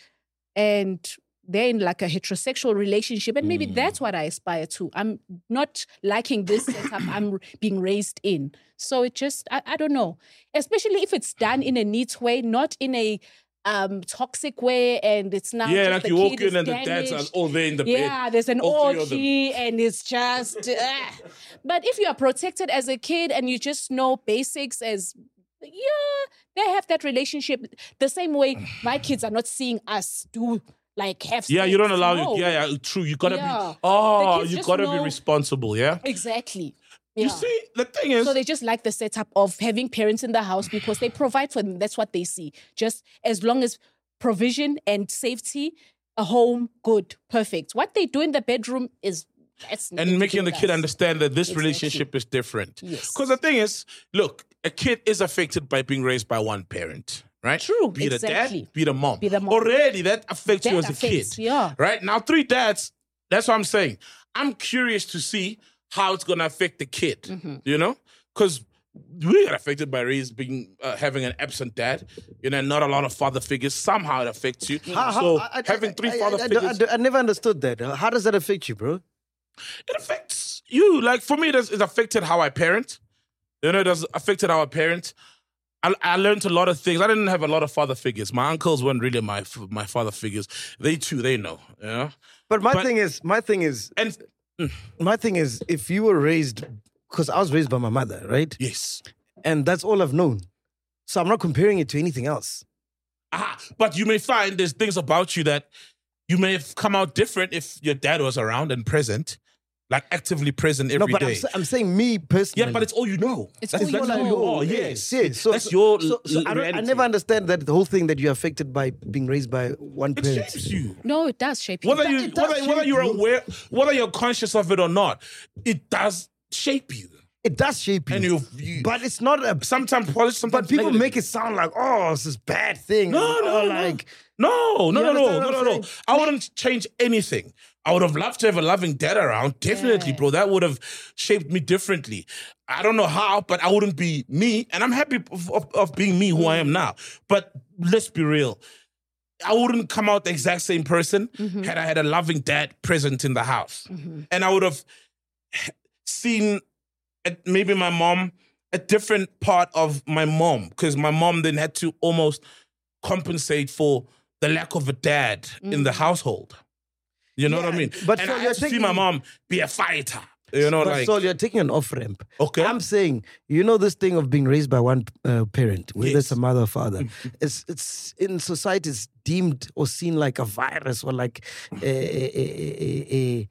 and they're in like a heterosexual relationship, and maybe that's what I aspire to. I'm not liking this setup I'm r- being raised in. So it just, I, I don't know. Especially if it's done in a neat way, not in a um, toxic way, and it's now Yeah, just like the you walk kid in is and the dads are damaged. all there in the bed. Yeah, there's an all three of them. orgy, and it's just. uh. But if you are protected as a kid and you just know basics as, yeah, they have that relationship the same way my kids are not seeing us do. Like have Yeah, you sex. don't allow No. it. Yeah, yeah, true. You gotta Yeah. be. Oh, The kids you just gotta be know- responsible. Yeah. Exactly. Yeah. You see, the thing is, So they just like the setup of having parents in the house because they provide for them. That's what they see. Just as long as provision and safety, a home, good, perfect. What they do in the bedroom is that's nothing and to making do the with kid us. understand that this Exactly. relationship is different. Yes. Because the thing is, look, a kid is affected by being raised by one parent, right? True, Be it a exactly. dad, be it a mom. Be the mom. Already, that affects you That as a affects, kid. yeah. Right? Now, three dads, that's what I'm saying. I'm curious to see how it's going to affect the kid, Mm-hmm. you know? Because we got affected by raised being uh, having an absent dad, you know, not a lot of father figures. Somehow it affects you. How- how- so I- I- having three I- father I, I, figures, I, I never understood that. How does that affect you, bro? it affects you. Like for me, it, has, it affected how I parent. You know, it has affected how I parent. I, I learned a lot of things. I didn't have a lot of father figures. My uncles weren't really my my father figures. They too, they know. You know. But my But- thing is, my thing is, And My thing is, if you were raised, because I was raised by my mother, right? Yes. And that's all I've known. So I'm not comparing it to anything else. Ah, but you may find there's things about you that you may have come out different if your dad was around and present, like actively present every no, but day. I'm, sa- I'm saying me personally. Yeah, but it's all you know. It's that's all you that's know. all. Oh, yes, yes. yes. So, that's so- your So, so I, don't, I reality. never understand that the whole thing that you're affected by being raised by one It parent. shapes you. No, it does shape you. Whether you It does whether, whether shape you're you. aware, whether you're conscious of it or not, it does shape you. It does shape you. And you, you but it's not a. sometimes positive, sometimes But people negative. make it sound like, oh, it's this bad thing. No, no, Or no. like, No, no, You no, no, understand no, what no, I'm no. saying? I wouldn't change anything. I would have loved to have a loving dad around. Definitely, Yeah. bro. That would have shaped me differently. I don't know how, but I wouldn't be me. And I'm happy of, of, of being me, who I am now. But let's be real. I wouldn't come out the exact same person had I had a loving dad present in the house. And I would have seen uh, maybe my mom, a different part of my mom, because my mom then had to almost compensate for the lack of a dad in the household. You know what I Yeah, mean? but and so I you're had to see taking- my mom be a fighter. You know, but like so you're taking an off ramp. okay, I'm saying, you know, this thing of being raised by one uh, parent, whether it's Yes. a mother or father, it's it's in society it's deemed or seen like a virus or like a, a, a, a,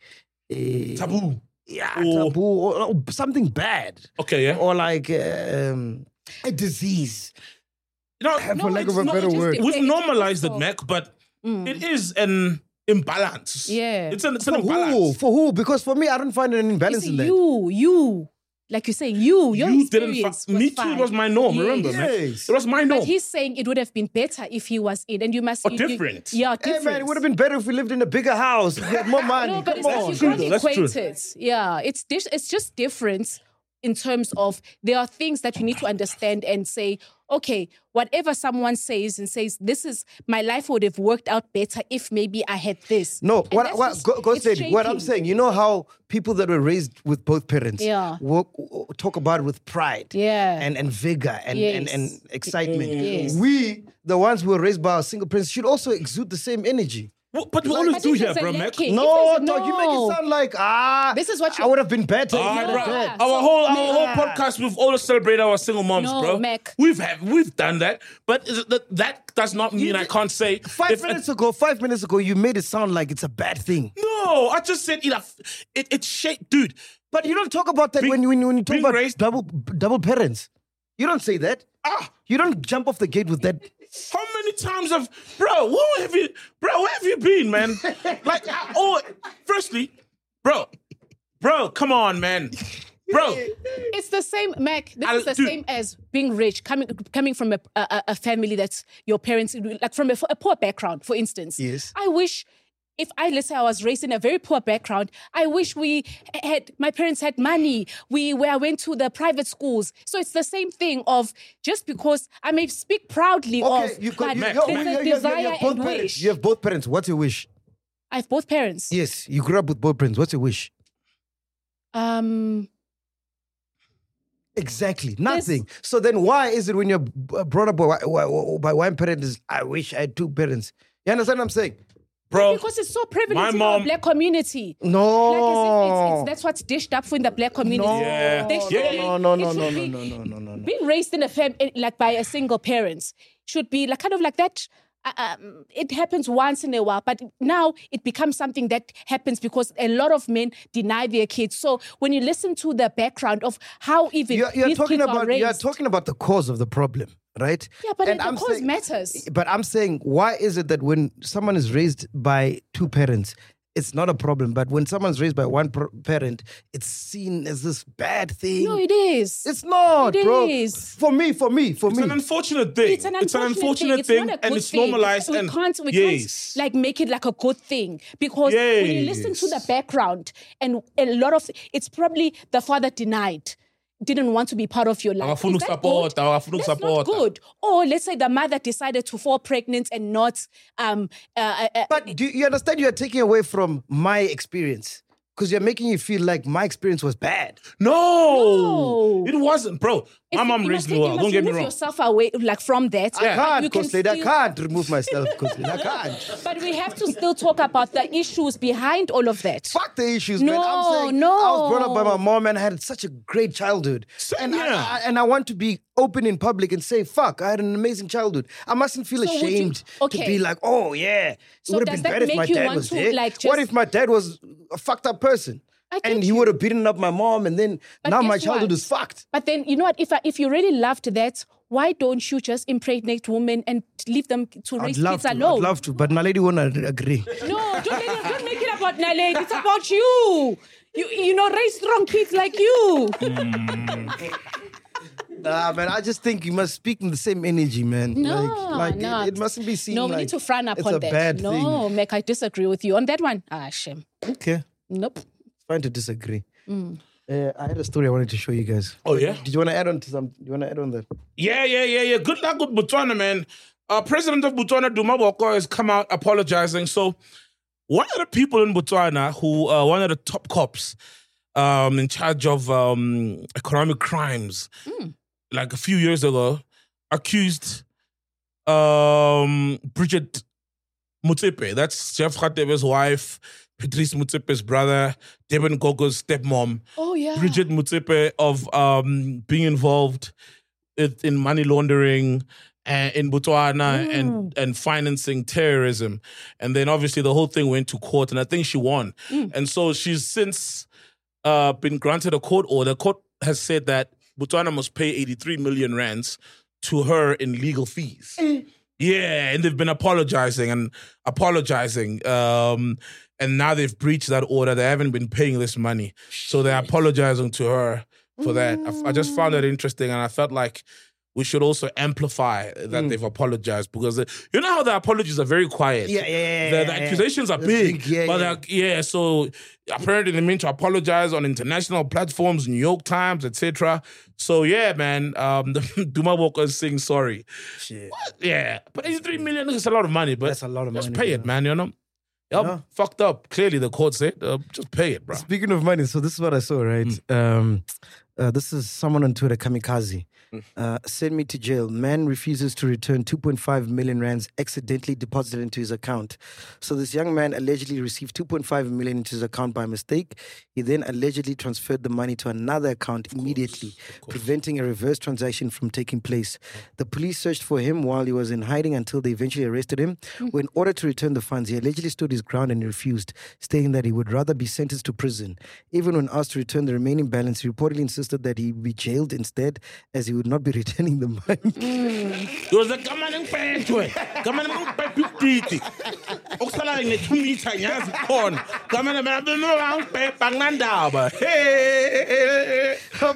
a taboo. yeah, Or- taboo or, or something bad, Okay, yeah. or like um, a disease. No, For no, lack it's of a not- better it's just- word. We've It's normalized it, also- Mac, but Mm. it is an imbalance. Yeah. It's an, it's an For who? imbalance. For who? Because for me, I don't find an You imbalance see, in that. you, you, like you say, you, your You didn't. experience Fa- was me too. fine. It was my norm. Yes. Remember, man. Yes. It was my norm. But he's saying it would have been better if he was in, and you must. Or you- you- different. yeah, Hey different. man, it would have been better if we lived in a bigger house. We had more money. No, but Come it's like on. you true, can't though. That's equate true. it. Yeah, it's dis- it's just different in terms of there are things that you need to understand and say, okay, whatever someone says and says, this is my life would have worked out better if maybe I had this. No, And what, that's what, just- go, go it's steady. What I'm shaping. saying, you know how people that were raised with both parents Yeah. wo- wo- talk about it with pride Yeah. and, and vigor and, and, Yes. and excitement. Yes. We, the ones who were raised by our single parents, should also exude the same energy. Well, but we always But do if here, it's a bro, Mac. lacking- No, if it's a- dog, you make no. it sound like, ah, This is what you- I would have been better. if All you right, had bro. a dad. So- Our whole our Yeah. whole podcast, we've always celebrated our single moms, No, bro. Mac. We've have we've done that, but is it that that does not mean I did- can't say Five if- minutes ago, five minutes ago, you made it sound like it's a bad thing. No, I just said it. It it shaped, dude. But you don't talk about that Being- when, when, when you talk being about raised- double double parents. You don't say that. Ah, You don't jump off the gate with that. how many times have, bro? Where have you, bro? Where have you been, man? Like, I, oh, firstly, bro, bro, come on, man, bro. It's the same, Mac. This I'll is the do- same as being rich, coming coming from a, a, a family that's your parents, like from a, a poor background, for instance. Yes. I wish, if I, let's say I was raised in a very poor background, I wish we had, my parents had money. We, where I went to the private schools. So it's the same thing of just because I may speak proudly Okay, of, you've got but you, Mac, you, there's you, a you, you, desire you have both and parents. wish. You have both parents. What's your wish? I have both parents. Yes, you grew up with both parents. What's your wish? Um, Exactly, nothing. So then, why is it when you're b- brought up by, by, by one parent is I wish I had two parents? You understand what I'm saying? Bro, because it's so prevalent my in our mom- black community. No. Like as if it's, it's, that's what's dished up for in the black community. No. Yeah. They should Yeah. be- No, no, no, it no, should no, be- no, no, no, no, no. Being raised in a family, like by a single parent, should be like kind of like that. Uh, um, it happens once in a while, but now it becomes something that happens because a lot of men deny their kids. So when you listen to the background of how even You're, you're these talking kids are about raised, you're talking about the cause of the problem, right? yeah, but And the I'm cause saying- matters. But I'm saying, why is it that when someone is raised by two parents, it's not a problem, but when someone's raised by one pr- parent, it's seen as this bad thing? No, it is. It's not, It bro. is. For me, for me, for it's me. an unfortunate thing. It's an unfortunate, unfortunate thing, thing, It's not a and good it's thing. normalized. We and can't, we yes, can't like make it like a good thing because when you listen to the Yes. background and a lot of it's probably the father denied. Didn't want to be part of your life. Awafuna Is that ukusupporta, good? awafuna That's not ukusupporta. good. Or let's say the mother decided to fall pregnant and not. Um, uh, uh, But do you understand? You're taking away from my experience because you're making you feel like my experience was bad. no, No. it wasn't, bro. My mom you raised must me take- well. You Don't must get me remove wrong. yourself away, like from that. I can't, You can Coach Lady, I still- can't remove myself, Coach Lady. I can't. But we have to still talk about the issues behind all of that. Fuck the issues, No, man. I'm saying no. I was brought up by my mom and I had such a great childhood. And I, I, and I want to be open in public and say, fuck, I had an amazing childhood. I mustn't feel So would you- ashamed okay. to be like, oh, yeah. It So would does have been that better if make my you dad want was to, there. like, What just- if my dad was a fucked up person? I get And he you. would have beaten up my mom and then But now my guess childhood what? is fucked. But then, you know what? If I, if you really loved that, why don't you just impregnate women and leave them to I'd raise love kids to. alone? I'd love to, but my lady won't agree. No, don't, make it, don't make it about Naledi. It's about you. You, you know, raise strong kids like you. Nah, man, I just think you must speak in the same energy, man. No, like, like no. It, it mustn't be seen No, like we need to frown it's upon a that. bad no, thing. Meg, I disagree with you on that one. Ah, shame. Okay, Nope. fine to disagree. Mm. Uh, I had a story I wanted to show you guys. Oh, yeah? Did you want to add on to some? Do you want to add on that? Yeah, yeah, yeah, yeah. Good luck with Botswana, man. Uh, President of Botswana, Duma Boko, has come out apologizing. So, one of the people in Botswana who, uh, one of the top cops um, in charge of um, economic crimes, Mm. like a few years ago, accused um, Bridget Motsepe. That's Jeff Ratebe's wife, Patrice Motsepe's brother, Deben Gogo's stepmom. Oh, yeah. Bridget Motsepe of um, being involved with- in money laundering uh, in Botswana Mm. and, and financing terrorism. And then obviously the whole thing went to court and I think she won. Mm. And so she's since uh, been granted a court order. Court has said that Botswana must pay eighty-three million rands to her in legal fees. Yeah, and they've been apologizing and apologizing. Um, and now they've breached that order. They haven't been paying this money. So they're apologizing to her for that. I, I just found it interesting and I felt like we should also amplify that they've apologized because they, you know how the apologies are very quiet. Yeah, yeah, yeah, The, yeah, the yeah. accusations are They're big, big, yeah, but yeah. they're- yeah. So apparently they mean to apologize on international platforms, New York Times, et cetera. So yeah, man, um, Duma Boko is saying sorry. Shit. What? Yeah, but eighty-three million is a lot of money, but That's a lot of just money, pay bro. it, man. You know, y'all Yeah. fucked up. Clearly, the court said, uh, just pay it, bro. Speaking of money, so this is what I saw, right? Um, uh, this is someone on Twitter, Kamikaze. Uh, send me to jail. Man refuses to return two point five million rands accidentally deposited into his account. So this young man allegedly received two point five million into his account by mistake. He then allegedly transferred the money to another account immediately, preventing a reverse transaction from taking place. The police searched for him while he was in hiding until they eventually arrested him. When ordered to return the funds, he allegedly stood his ground and refused, stating that he would rather be sentenced to prison. Even when asked to return the remaining balance, he reportedly insisted that he be jailed instead, as he would not be returning the money. He was like, come on and pay to it. Come on and pay fifty. Oksala in the two meter nyas corn. Come on and pay Pangnandaba. Hey,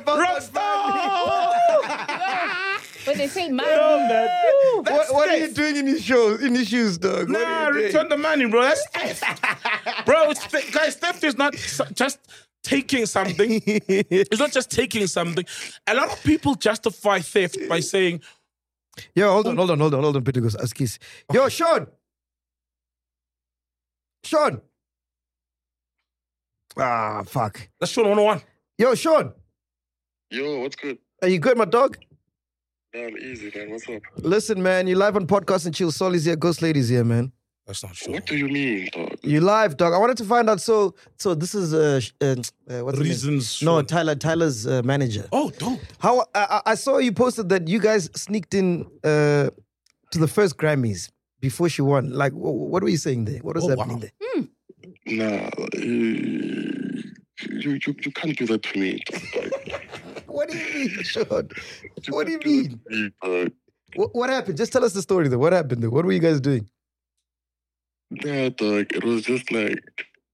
Rockstar! When they say man, What, what are you doing in his shoes? In his shoes, dog? What Nah, are you doing? return the money, bro. That's theft. Bro, it's th- guys, theft is not s- just taking something. It's not just taking something. A lot of people justify theft by saying, Yo, hold on, hold on, hold on, hold on, Peter goes, Askis. Yo, Sean! Sean! Ah, fuck. that's Sean one oh one. Yo, Sean! Yo, what's good? Are you good, my dog? Man, easy, man. What's up? Listen, man, you live on podcast and chill. Soul is here, Ghost Ladies here, man. That's not Sean. What do you mean, dog? You live, dog. I wanted to find out. So, so this is uh, sh- uh, uh what's his name? Reasons. No, Sean. Tyler. Tyler's uh, manager. Oh, dope. How I, I I saw you posted that you guys sneaked in uh, to the first Grammys before she won. Like, wh- what were you saying there? What was Oh, happening wow. there? Nah, uh, you, you, you can't do that to me. dog. What do you mean, Sean? You What do you can't mean? that to me, dog. What, what happened? Just tell us the story though. What happened there? What were you guys doing? Nah, dog. It was just like,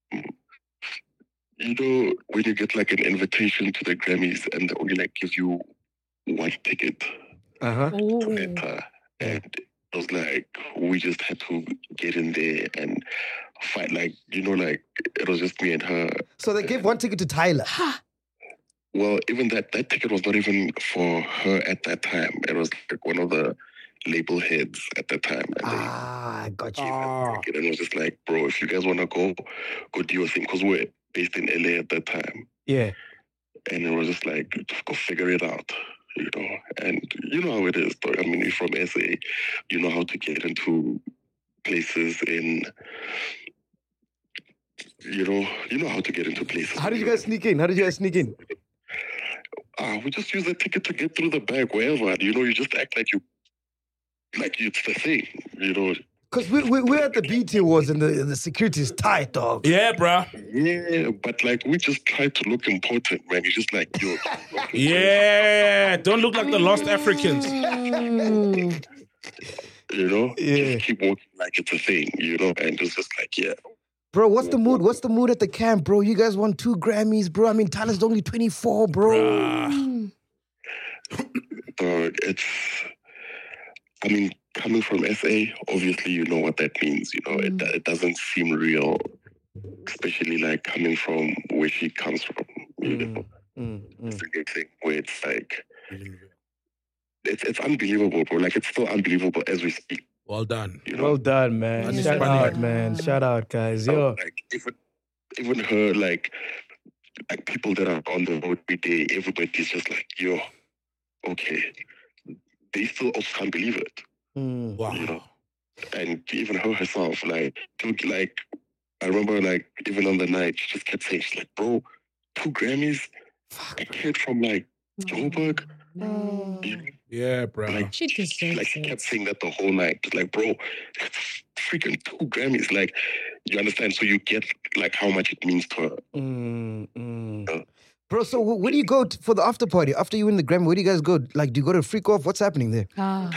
you know, when you get like an invitation to the Grammys and they only like give you one ticket Uh huh. to enter, and it was like we just had to get in there and fight. Like, you know, like it was just me and her. So they gave one ticket to Tyler. Well, even that that ticket was not even for her at that time. It was like one of the label heads at that time. And they Ah, I got you. Ah. and it was just like, bro, if you guys want to go, go do your thing. Because we're based in L A at that time. Yeah. And it was just like, just go figure it out. you know. And you know how it is, though. I mean, you're from S A, you know how to get into places in, you know, you know how to get into places. How did you guys sneak in? How did you guys sneak in? Ah, we just use a ticket to get through the bag wherever. You know, you just act like you, like it's the thing, you know. Because we, we, we're at the B T Awards and the, the security is tight, dog. Yeah, bro. Yeah, but like we just try to look important, man. You're just like, yo. Yeah, don't look like the lost Africans. You know? Yeah. Just keep walking like it's a thing, you know? And it's just like, yeah. Bro, what's the mood? What's the mood at the camp, bro? You guys won two Grammys, bro. I mean, Tyler's only twenty-four, bro. Dog, it's, I mean, coming from S A, obviously you know what that means, you know? It, it doesn't seem real, especially like coming from where she comes from, you know? Mm, It's a good thing where it's like, it's, it's unbelievable, bro. Like, it's still unbelievable as we speak. Well done. You know? Well done, man. Yeah. Shout Yeah. out, man. Shout out, guys. Yo. Like, even, even her, like, like people that are on the road every day, everybody's just like, yo, okay. They still also can't believe it. Mm. Wow. You know? And even her herself, like, took, like, I remember, like, even on the night, she just kept saying, she's like, bro, two Grammys? A kid from, like, Joburg? You know? Yeah, bro. Like, She deserves like, she it. kept saying that the whole night. Like, bro, it's freaking two Grammys. Like, you understand? So you get, like, how much it means to her. Mm, mm. Yeah. Bro, so wh- where do you go t- for the after party? After you win the Grammy, where do you guys go? Like, do you go to Freak Off? What's happening there? Ah.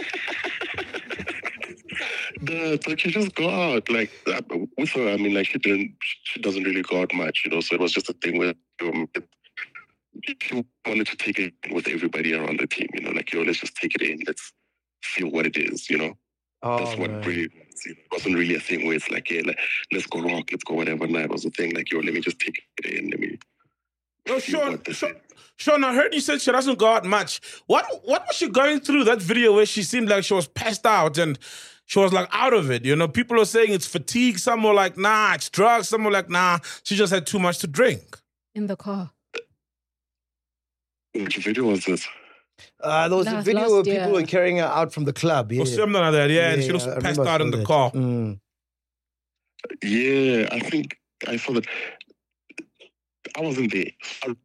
The, like, you just go out. Like, uh, with her, I mean, like, she didn't, she doesn't really go out much, you know? So it was just a thing where um, it, she wanted to take it with everybody around the team, you know? Like, yo, let's just take it in. Let's feel what it is, you know? Oh, That's what man. really, it wasn't really a thing where it's like, yeah, like, let's go rock, let's go whatever. Nah, it was a thing like, yo, let me just take it in. Let me. No, feel Sean, what this Sean, is. Sean, I heard you said she doesn't go out much. What what was she going through that video where she seemed like she was passed out and she was like out of it? You know, people are saying it's fatigue. Some were like, nah, it's drugs. Some were like, nah, she just had too much to drink. In the car. Which video was this? Uh, there was a Last- video last where people year. were carrying her out from the club. Yeah. Or something like that, yeah. and she Yeah, was I passed remember I out in saw the that. car. Mm. Yeah, I think I saw that. I wasn't there. I,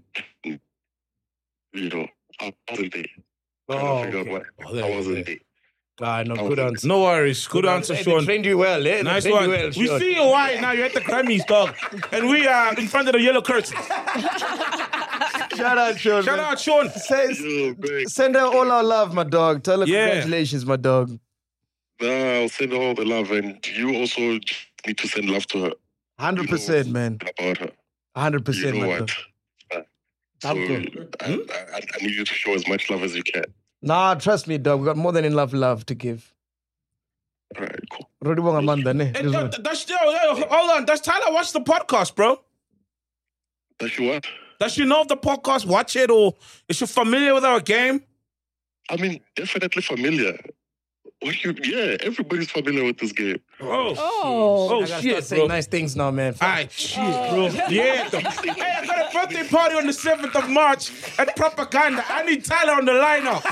you know, I wasn't there. Oh, Trying to figure out okay. what Oh, there I you wasn't go. there. Ah, no, I good was- answer. No worries. Good answer, Hey, they Sean. trained you well, eh? They Nice trained one. you well, We Sean. see you why now you're at the Grammys, dog. And we are in front of the yellow curtain. Shout out, Sean. Shout man. out, Sean. Say- Yo, man. Send her all our love, my dog. Tell her Yeah. congratulations, my dog. Nah, I'll send her all the love, and you also just need to send love to her. one hundred percent, man. About her. one hundred percent, You know my what? dog. Uh, so Okay. I, I, I need you to show as much love as you can. Nah, trust me, dog. We got more than enough love to give. All right, cool. Rodibonga Amanda, ne? Hey, yo, does, yo, yo, hold on. Does Tyler watch the podcast, bro? Does she what? Does she know of the podcast? Watch it, or is she familiar with our game? I mean, definitely familiar. What you? Yeah, everybody's familiar with this game. Oh, Oh. oh I gotta shit, start saying bro. nice things now, man. All right, shit, bro. Yeah. though. Hey, I got a birthday party on the seventh of March at Propaganda. I need Tyler on the lineup.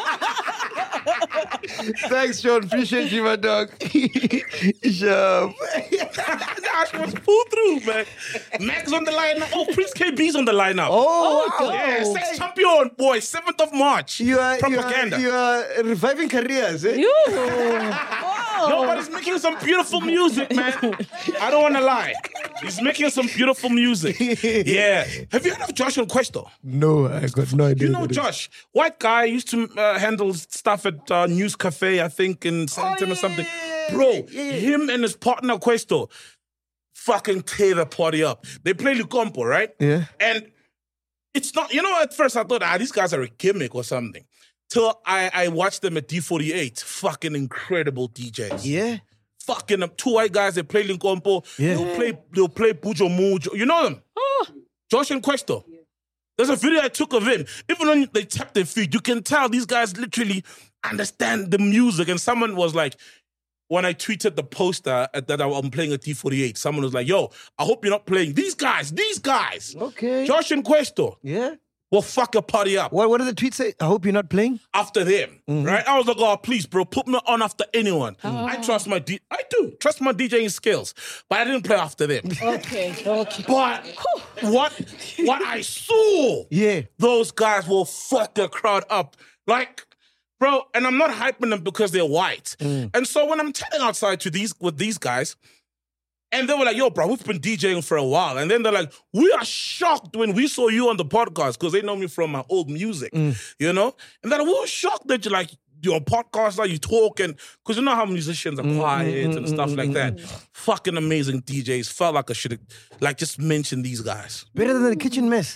Thanks, Sean. Appreciate you, my dog. Sure. Nah, she was pulled through, man. Mac's on the lineup. Oh, Prince K B's on the lineup. Oh, wow. Yeah, sex champion, boy. seventh of March. You are, you Propaganda. are, you are reviving careers, eh? You. Nobody's making some beautiful music, man. I don't want to lie. He's making some beautiful music. Yeah. Have you heard of Josh Questo? No, I got no idea. You know what it is. Josh, white guy, used to uh, handle stuff at uh, News Cafe, I think, in Sandton or something. Bro, him and his partner Questo fucking tear the party up. They play Lucompo, right? Yeah. And it's not, you know, at first I thought, ah, these guys are a gimmick or something. Till I, I watched them at D forty-eight. Fucking incredible D Js. Yeah. Fucking um, two white guys, they play Linkompo. Yeah. They'll play, they'll play Bujo Mujo. You know them? Oh. Josh and Questo. There's a video I took of him. Even when they tap their feet, you can tell these guys literally understand the music. And someone was like, when I tweeted the poster at, that I'm playing at D forty-eight, someone was like, yo, I hope you're not playing these guys, these guys. Okay. Josh and Questo. Yeah. will fuck a party up. What, what did the tweet say? I hope you're not playing? After them, Mm-hmm. right? I was like, oh, please, bro, put me on after anyone. Oh. I trust my D- I do trust my DJing skills, but I didn't play after them. Okay, okay. But what what I saw, Yeah. those guys will fuck the crowd up. Like, bro, and I'm not hyping them because they're white. Mm. And so when I'm telling outside to these with these guys, and they were like, yo, bro, we've been DJing for a while. And then they're like, we are shocked when we saw you on the podcast because they know me from my old music, Mm. you know? And then we were shocked that you're like, your podcast, like you talk, and because you know how musicians are Mm, quiet and stuff like that. Fucking amazing D Js. Felt like I should have, like, just mentioned these guys. Better than the kitchen mess.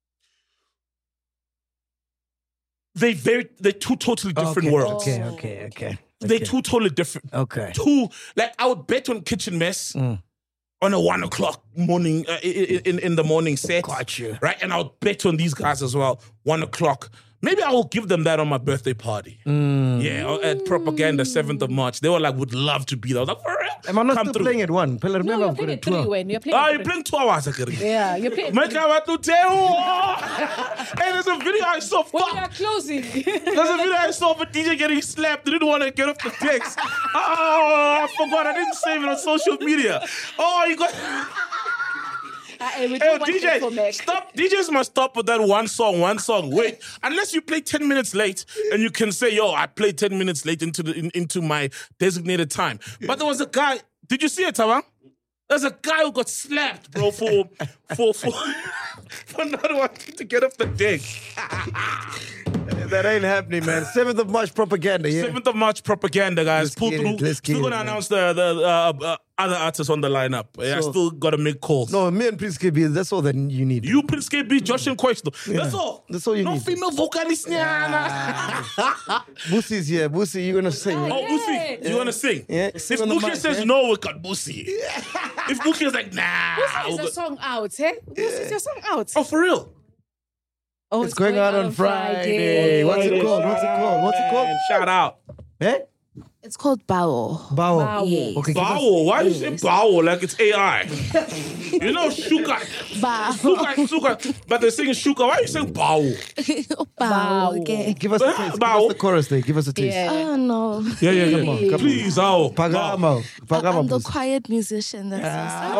They very, they're two totally different okay, worlds. Okay, okay, okay. They're okay. two totally different. Okay. Two, like I would bet on Kitchen Mess Mm. on a one o'clock morning, uh, in, in in the morning set. Got you. Right? And I would bet on these guys as well, one o'clock. Maybe I will give them that on my birthday party. Mm. Yeah, at Propaganda, seventh of March. They were like, would love to be there. I was like, for real? Am I not Come still through. playing at one? Pella, remember, No, you're I've got playing a at three twelve. when you're playing. Ah, at you're three. playing two hours, Akari. Yeah, you're playing. Make I want to tell. Hey, there's a video I saw. When Fuck. you're closing. There's a video I saw of a D J getting slapped. They didn't want to get off the decks. Oh, I forgot. I didn't save it on social media. Oh, you got... Uh, we Hey, don't want D J, info, Mac. stop. D Js must stop with that one song, one song. Wait, unless you play ten minutes late and you can say, yo, I played ten minutes late into the in, into my designated time. But there was a guy, did you see it, Tawa? There's a guy who got slapped, bro, for for for, for not wanting to get off the deck. That ain't happening, man. seventh of March propaganda, yeah? seventh of March propaganda, guys. Let's Pull get through. it, let's Still get gonna it, man. announce the the uh, uh, other artists on the lineup. Yeah, I So- still gotta make calls. No, me and Prince K B, that's all that you need. You Prince K B, Josh and Questo. That's all. That's all you no need. female vocalist. Yeah. Boosie's here. Boosie, you're going to sing. Oh, right? Boosie, you want to sing? Yeah, If sing on the Bookie mic, says yeah. no, we got Boosie. If Bookie is like, nah. Who's we'll a go- song out, eh? Who's your song out? Oh, for real? Oh, It's going out on Friday. What's it called? What's it called? What's it called? Shout out. Eh? It's called Bao. Bao. Bao. Yes. Okay, give us- Bao. Why you say Bao like it's A I? You know Shuka. Bao. Shuka, Shuka. But they're saying Shuka. Why are you saying Bao? Bao. Okay. Give us a taste. Give us the chorus there. Give us a taste. Yeah. Oh no. Yeah, yeah, yeah. Come on, come on. Please, Bao. Pagamo. Pagamo. I'm the Boosie. quiet musician. That's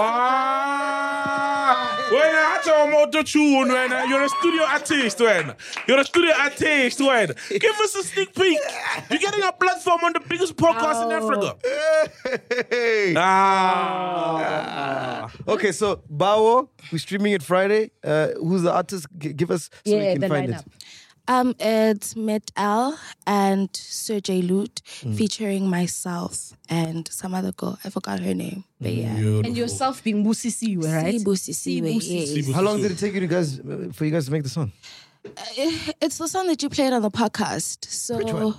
Ah, when I talk about the tune, when uh, you're a studio artist, when you're a studio artist, when give us a sneak peek. You're getting a platform on the biggest podcast in Africa. Hey. Ah, Okay, so Bao, we're streaming it Friday. Uh, who's the artist? G- give us so we Yeah, can the find lineup. it. Um, it's Met Al and Sergey Loot Mm. featuring myself and some other girl. I forgot her name. But yeah. And yourself being Busi Siwe, right? Sibu Sisiwe, Sibu yes. How long did it take you to guys uh, for you guys to make the song? It's the song that you played on the podcast. So Which one?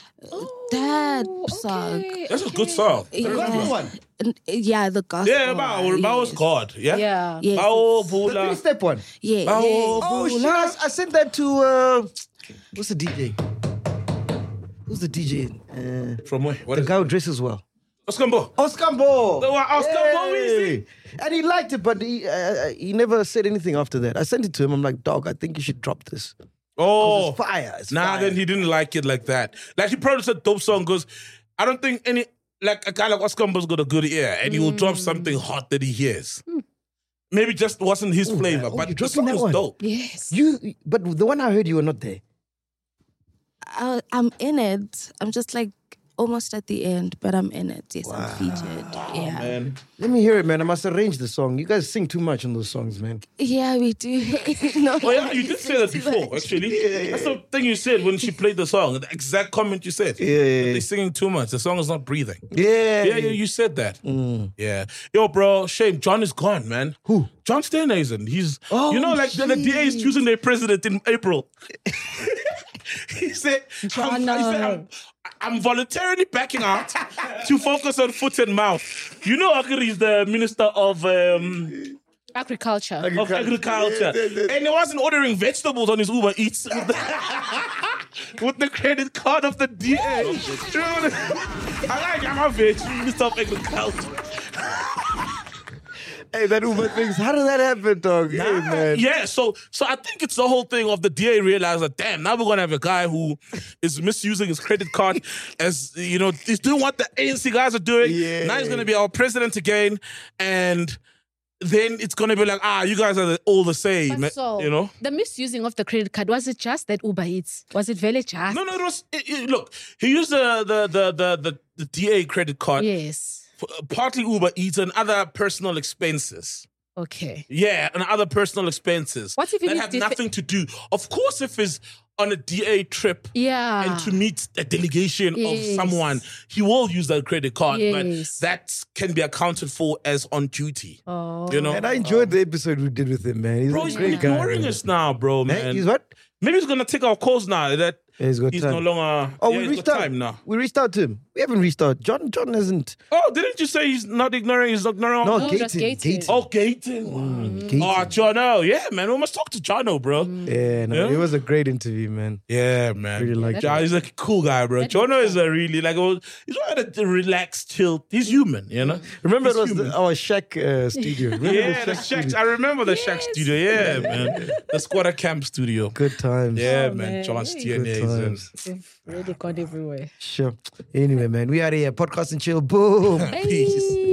that song. Okay, that's a okay. good song. Yeah. one. N- Yeah, the gospel. Yeah, Bao. one, Bao is yes. God. Yeah. Yeah. Yes. Bao The Vula. three-step one. Yeah. Bao yes. Oh, shit. Vula. I, I sent that to, uh, what's the D J? Who's the D J? Uh, From where? What the is guy who dresses well. Oskambo. Oskambo. The one- Oskambo, we Hey. And he liked it, but he uh, he never said anything after that. I sent it to him. I'm like, dog, I think you should drop this. Oh, It's fire. It's nah, fire. then he didn't like it like that. Like he produced a dope song because I don't think any like a guy like Oskambo's got a good ear and he will drop something hot that he hears. Maybe just wasn't his flavor, oh, but you're the dropping song that was one? dope. Yes. You, but the one I heard, you were not there. I, I'm in it. I'm just like almost at the end, but I'm in it. Yes, I'm featured. Yeah. Man. Let me hear it, man. I must arrange the song. You guys sing too much on those songs, man. Yeah, we do. no, Oh yeah, you did say that before, actually. That's the thing you said when she played the song. The exact comment you said. Yeah, yeah, That yeah. they're singing too much. The song is not breathing. Yeah. Yeah, yeah, you said that. Yeah. Yo, bro, shame. John is gone, man. Who? John Steenhuisen. He's, Oh, you know, like the, the D A is shit. choosing their president in April. he said, I'm, he said I'm, I'm voluntarily backing out to focus on foot and mouth. You know, Akiri is the minister of um, Agriculture. of agriculture, and he wasn't ordering vegetables on his Uber Eats with the, with the credit card of the D A. You know what I I like I'm a veg, minister of agriculture. Hey, that Uber thing. How did that happen, dog? Hey, Nah, man. yeah, so so I think it's the whole thing of the D A realized that, damn, now we're gonna have a guy who is misusing his credit card as, you know, he's doing what the A N C guys are doing. Yeah. Now he's gonna be our president again, and then it's gonna be like, ah, you guys are the, all the same, But so, you know. the misusing of the credit card, was it just that Uber Eats? Was it very just? No, no, it was. It, it- look, he used the the the the the, the D A credit card, Yes. for, partly Uber Eats and other personal expenses. Okay. Yeah, and other personal expenses. What if it that is have different- nothing to do? Of course, if he's on a D A trip Yeah. and to meet a delegation Yes. of someone, he will use that credit card, Yes. but that can be accounted for as on duty. Oh. You know, And I enjoyed the episode we did with him, man. He's bro, a he's been great guy. ignoring man. us now, bro, Hey, man. he's what? Maybe he's gonna take our calls now. That Yeah, he's got he's time. no longer. Oh, yeah, we he's reached got out. time now. We reached out to him. We haven't reached out. John John hasn't. Oh, didn't you say he's not ignoring? He's not ignoring. No, No, just Gaten. Gaten. Gaten. Oh, Gaten. Gaten. Oh, Jono. Yeah, man. We must talk to Jono, bro. Yeah, no, Yeah? it was a great interview, man. Yeah, man. Really like Ja, he's a cool guy, bro. That Jono makes is a really like a, he's one of the relaxed, chill. He's human, you know. Remember, He's it was human. the, our Shack uh, studio. Remember Yeah, the Shack Shack. studio? I remember the Shack studio. Yeah, man. The Squatter Camp studio. Good times. Yeah, Oh, man. man. John Good Stierney. Good times. They've really gone everywhere. Sure. Anyway, man, we are here. Podcast and chill. Boom. Peace.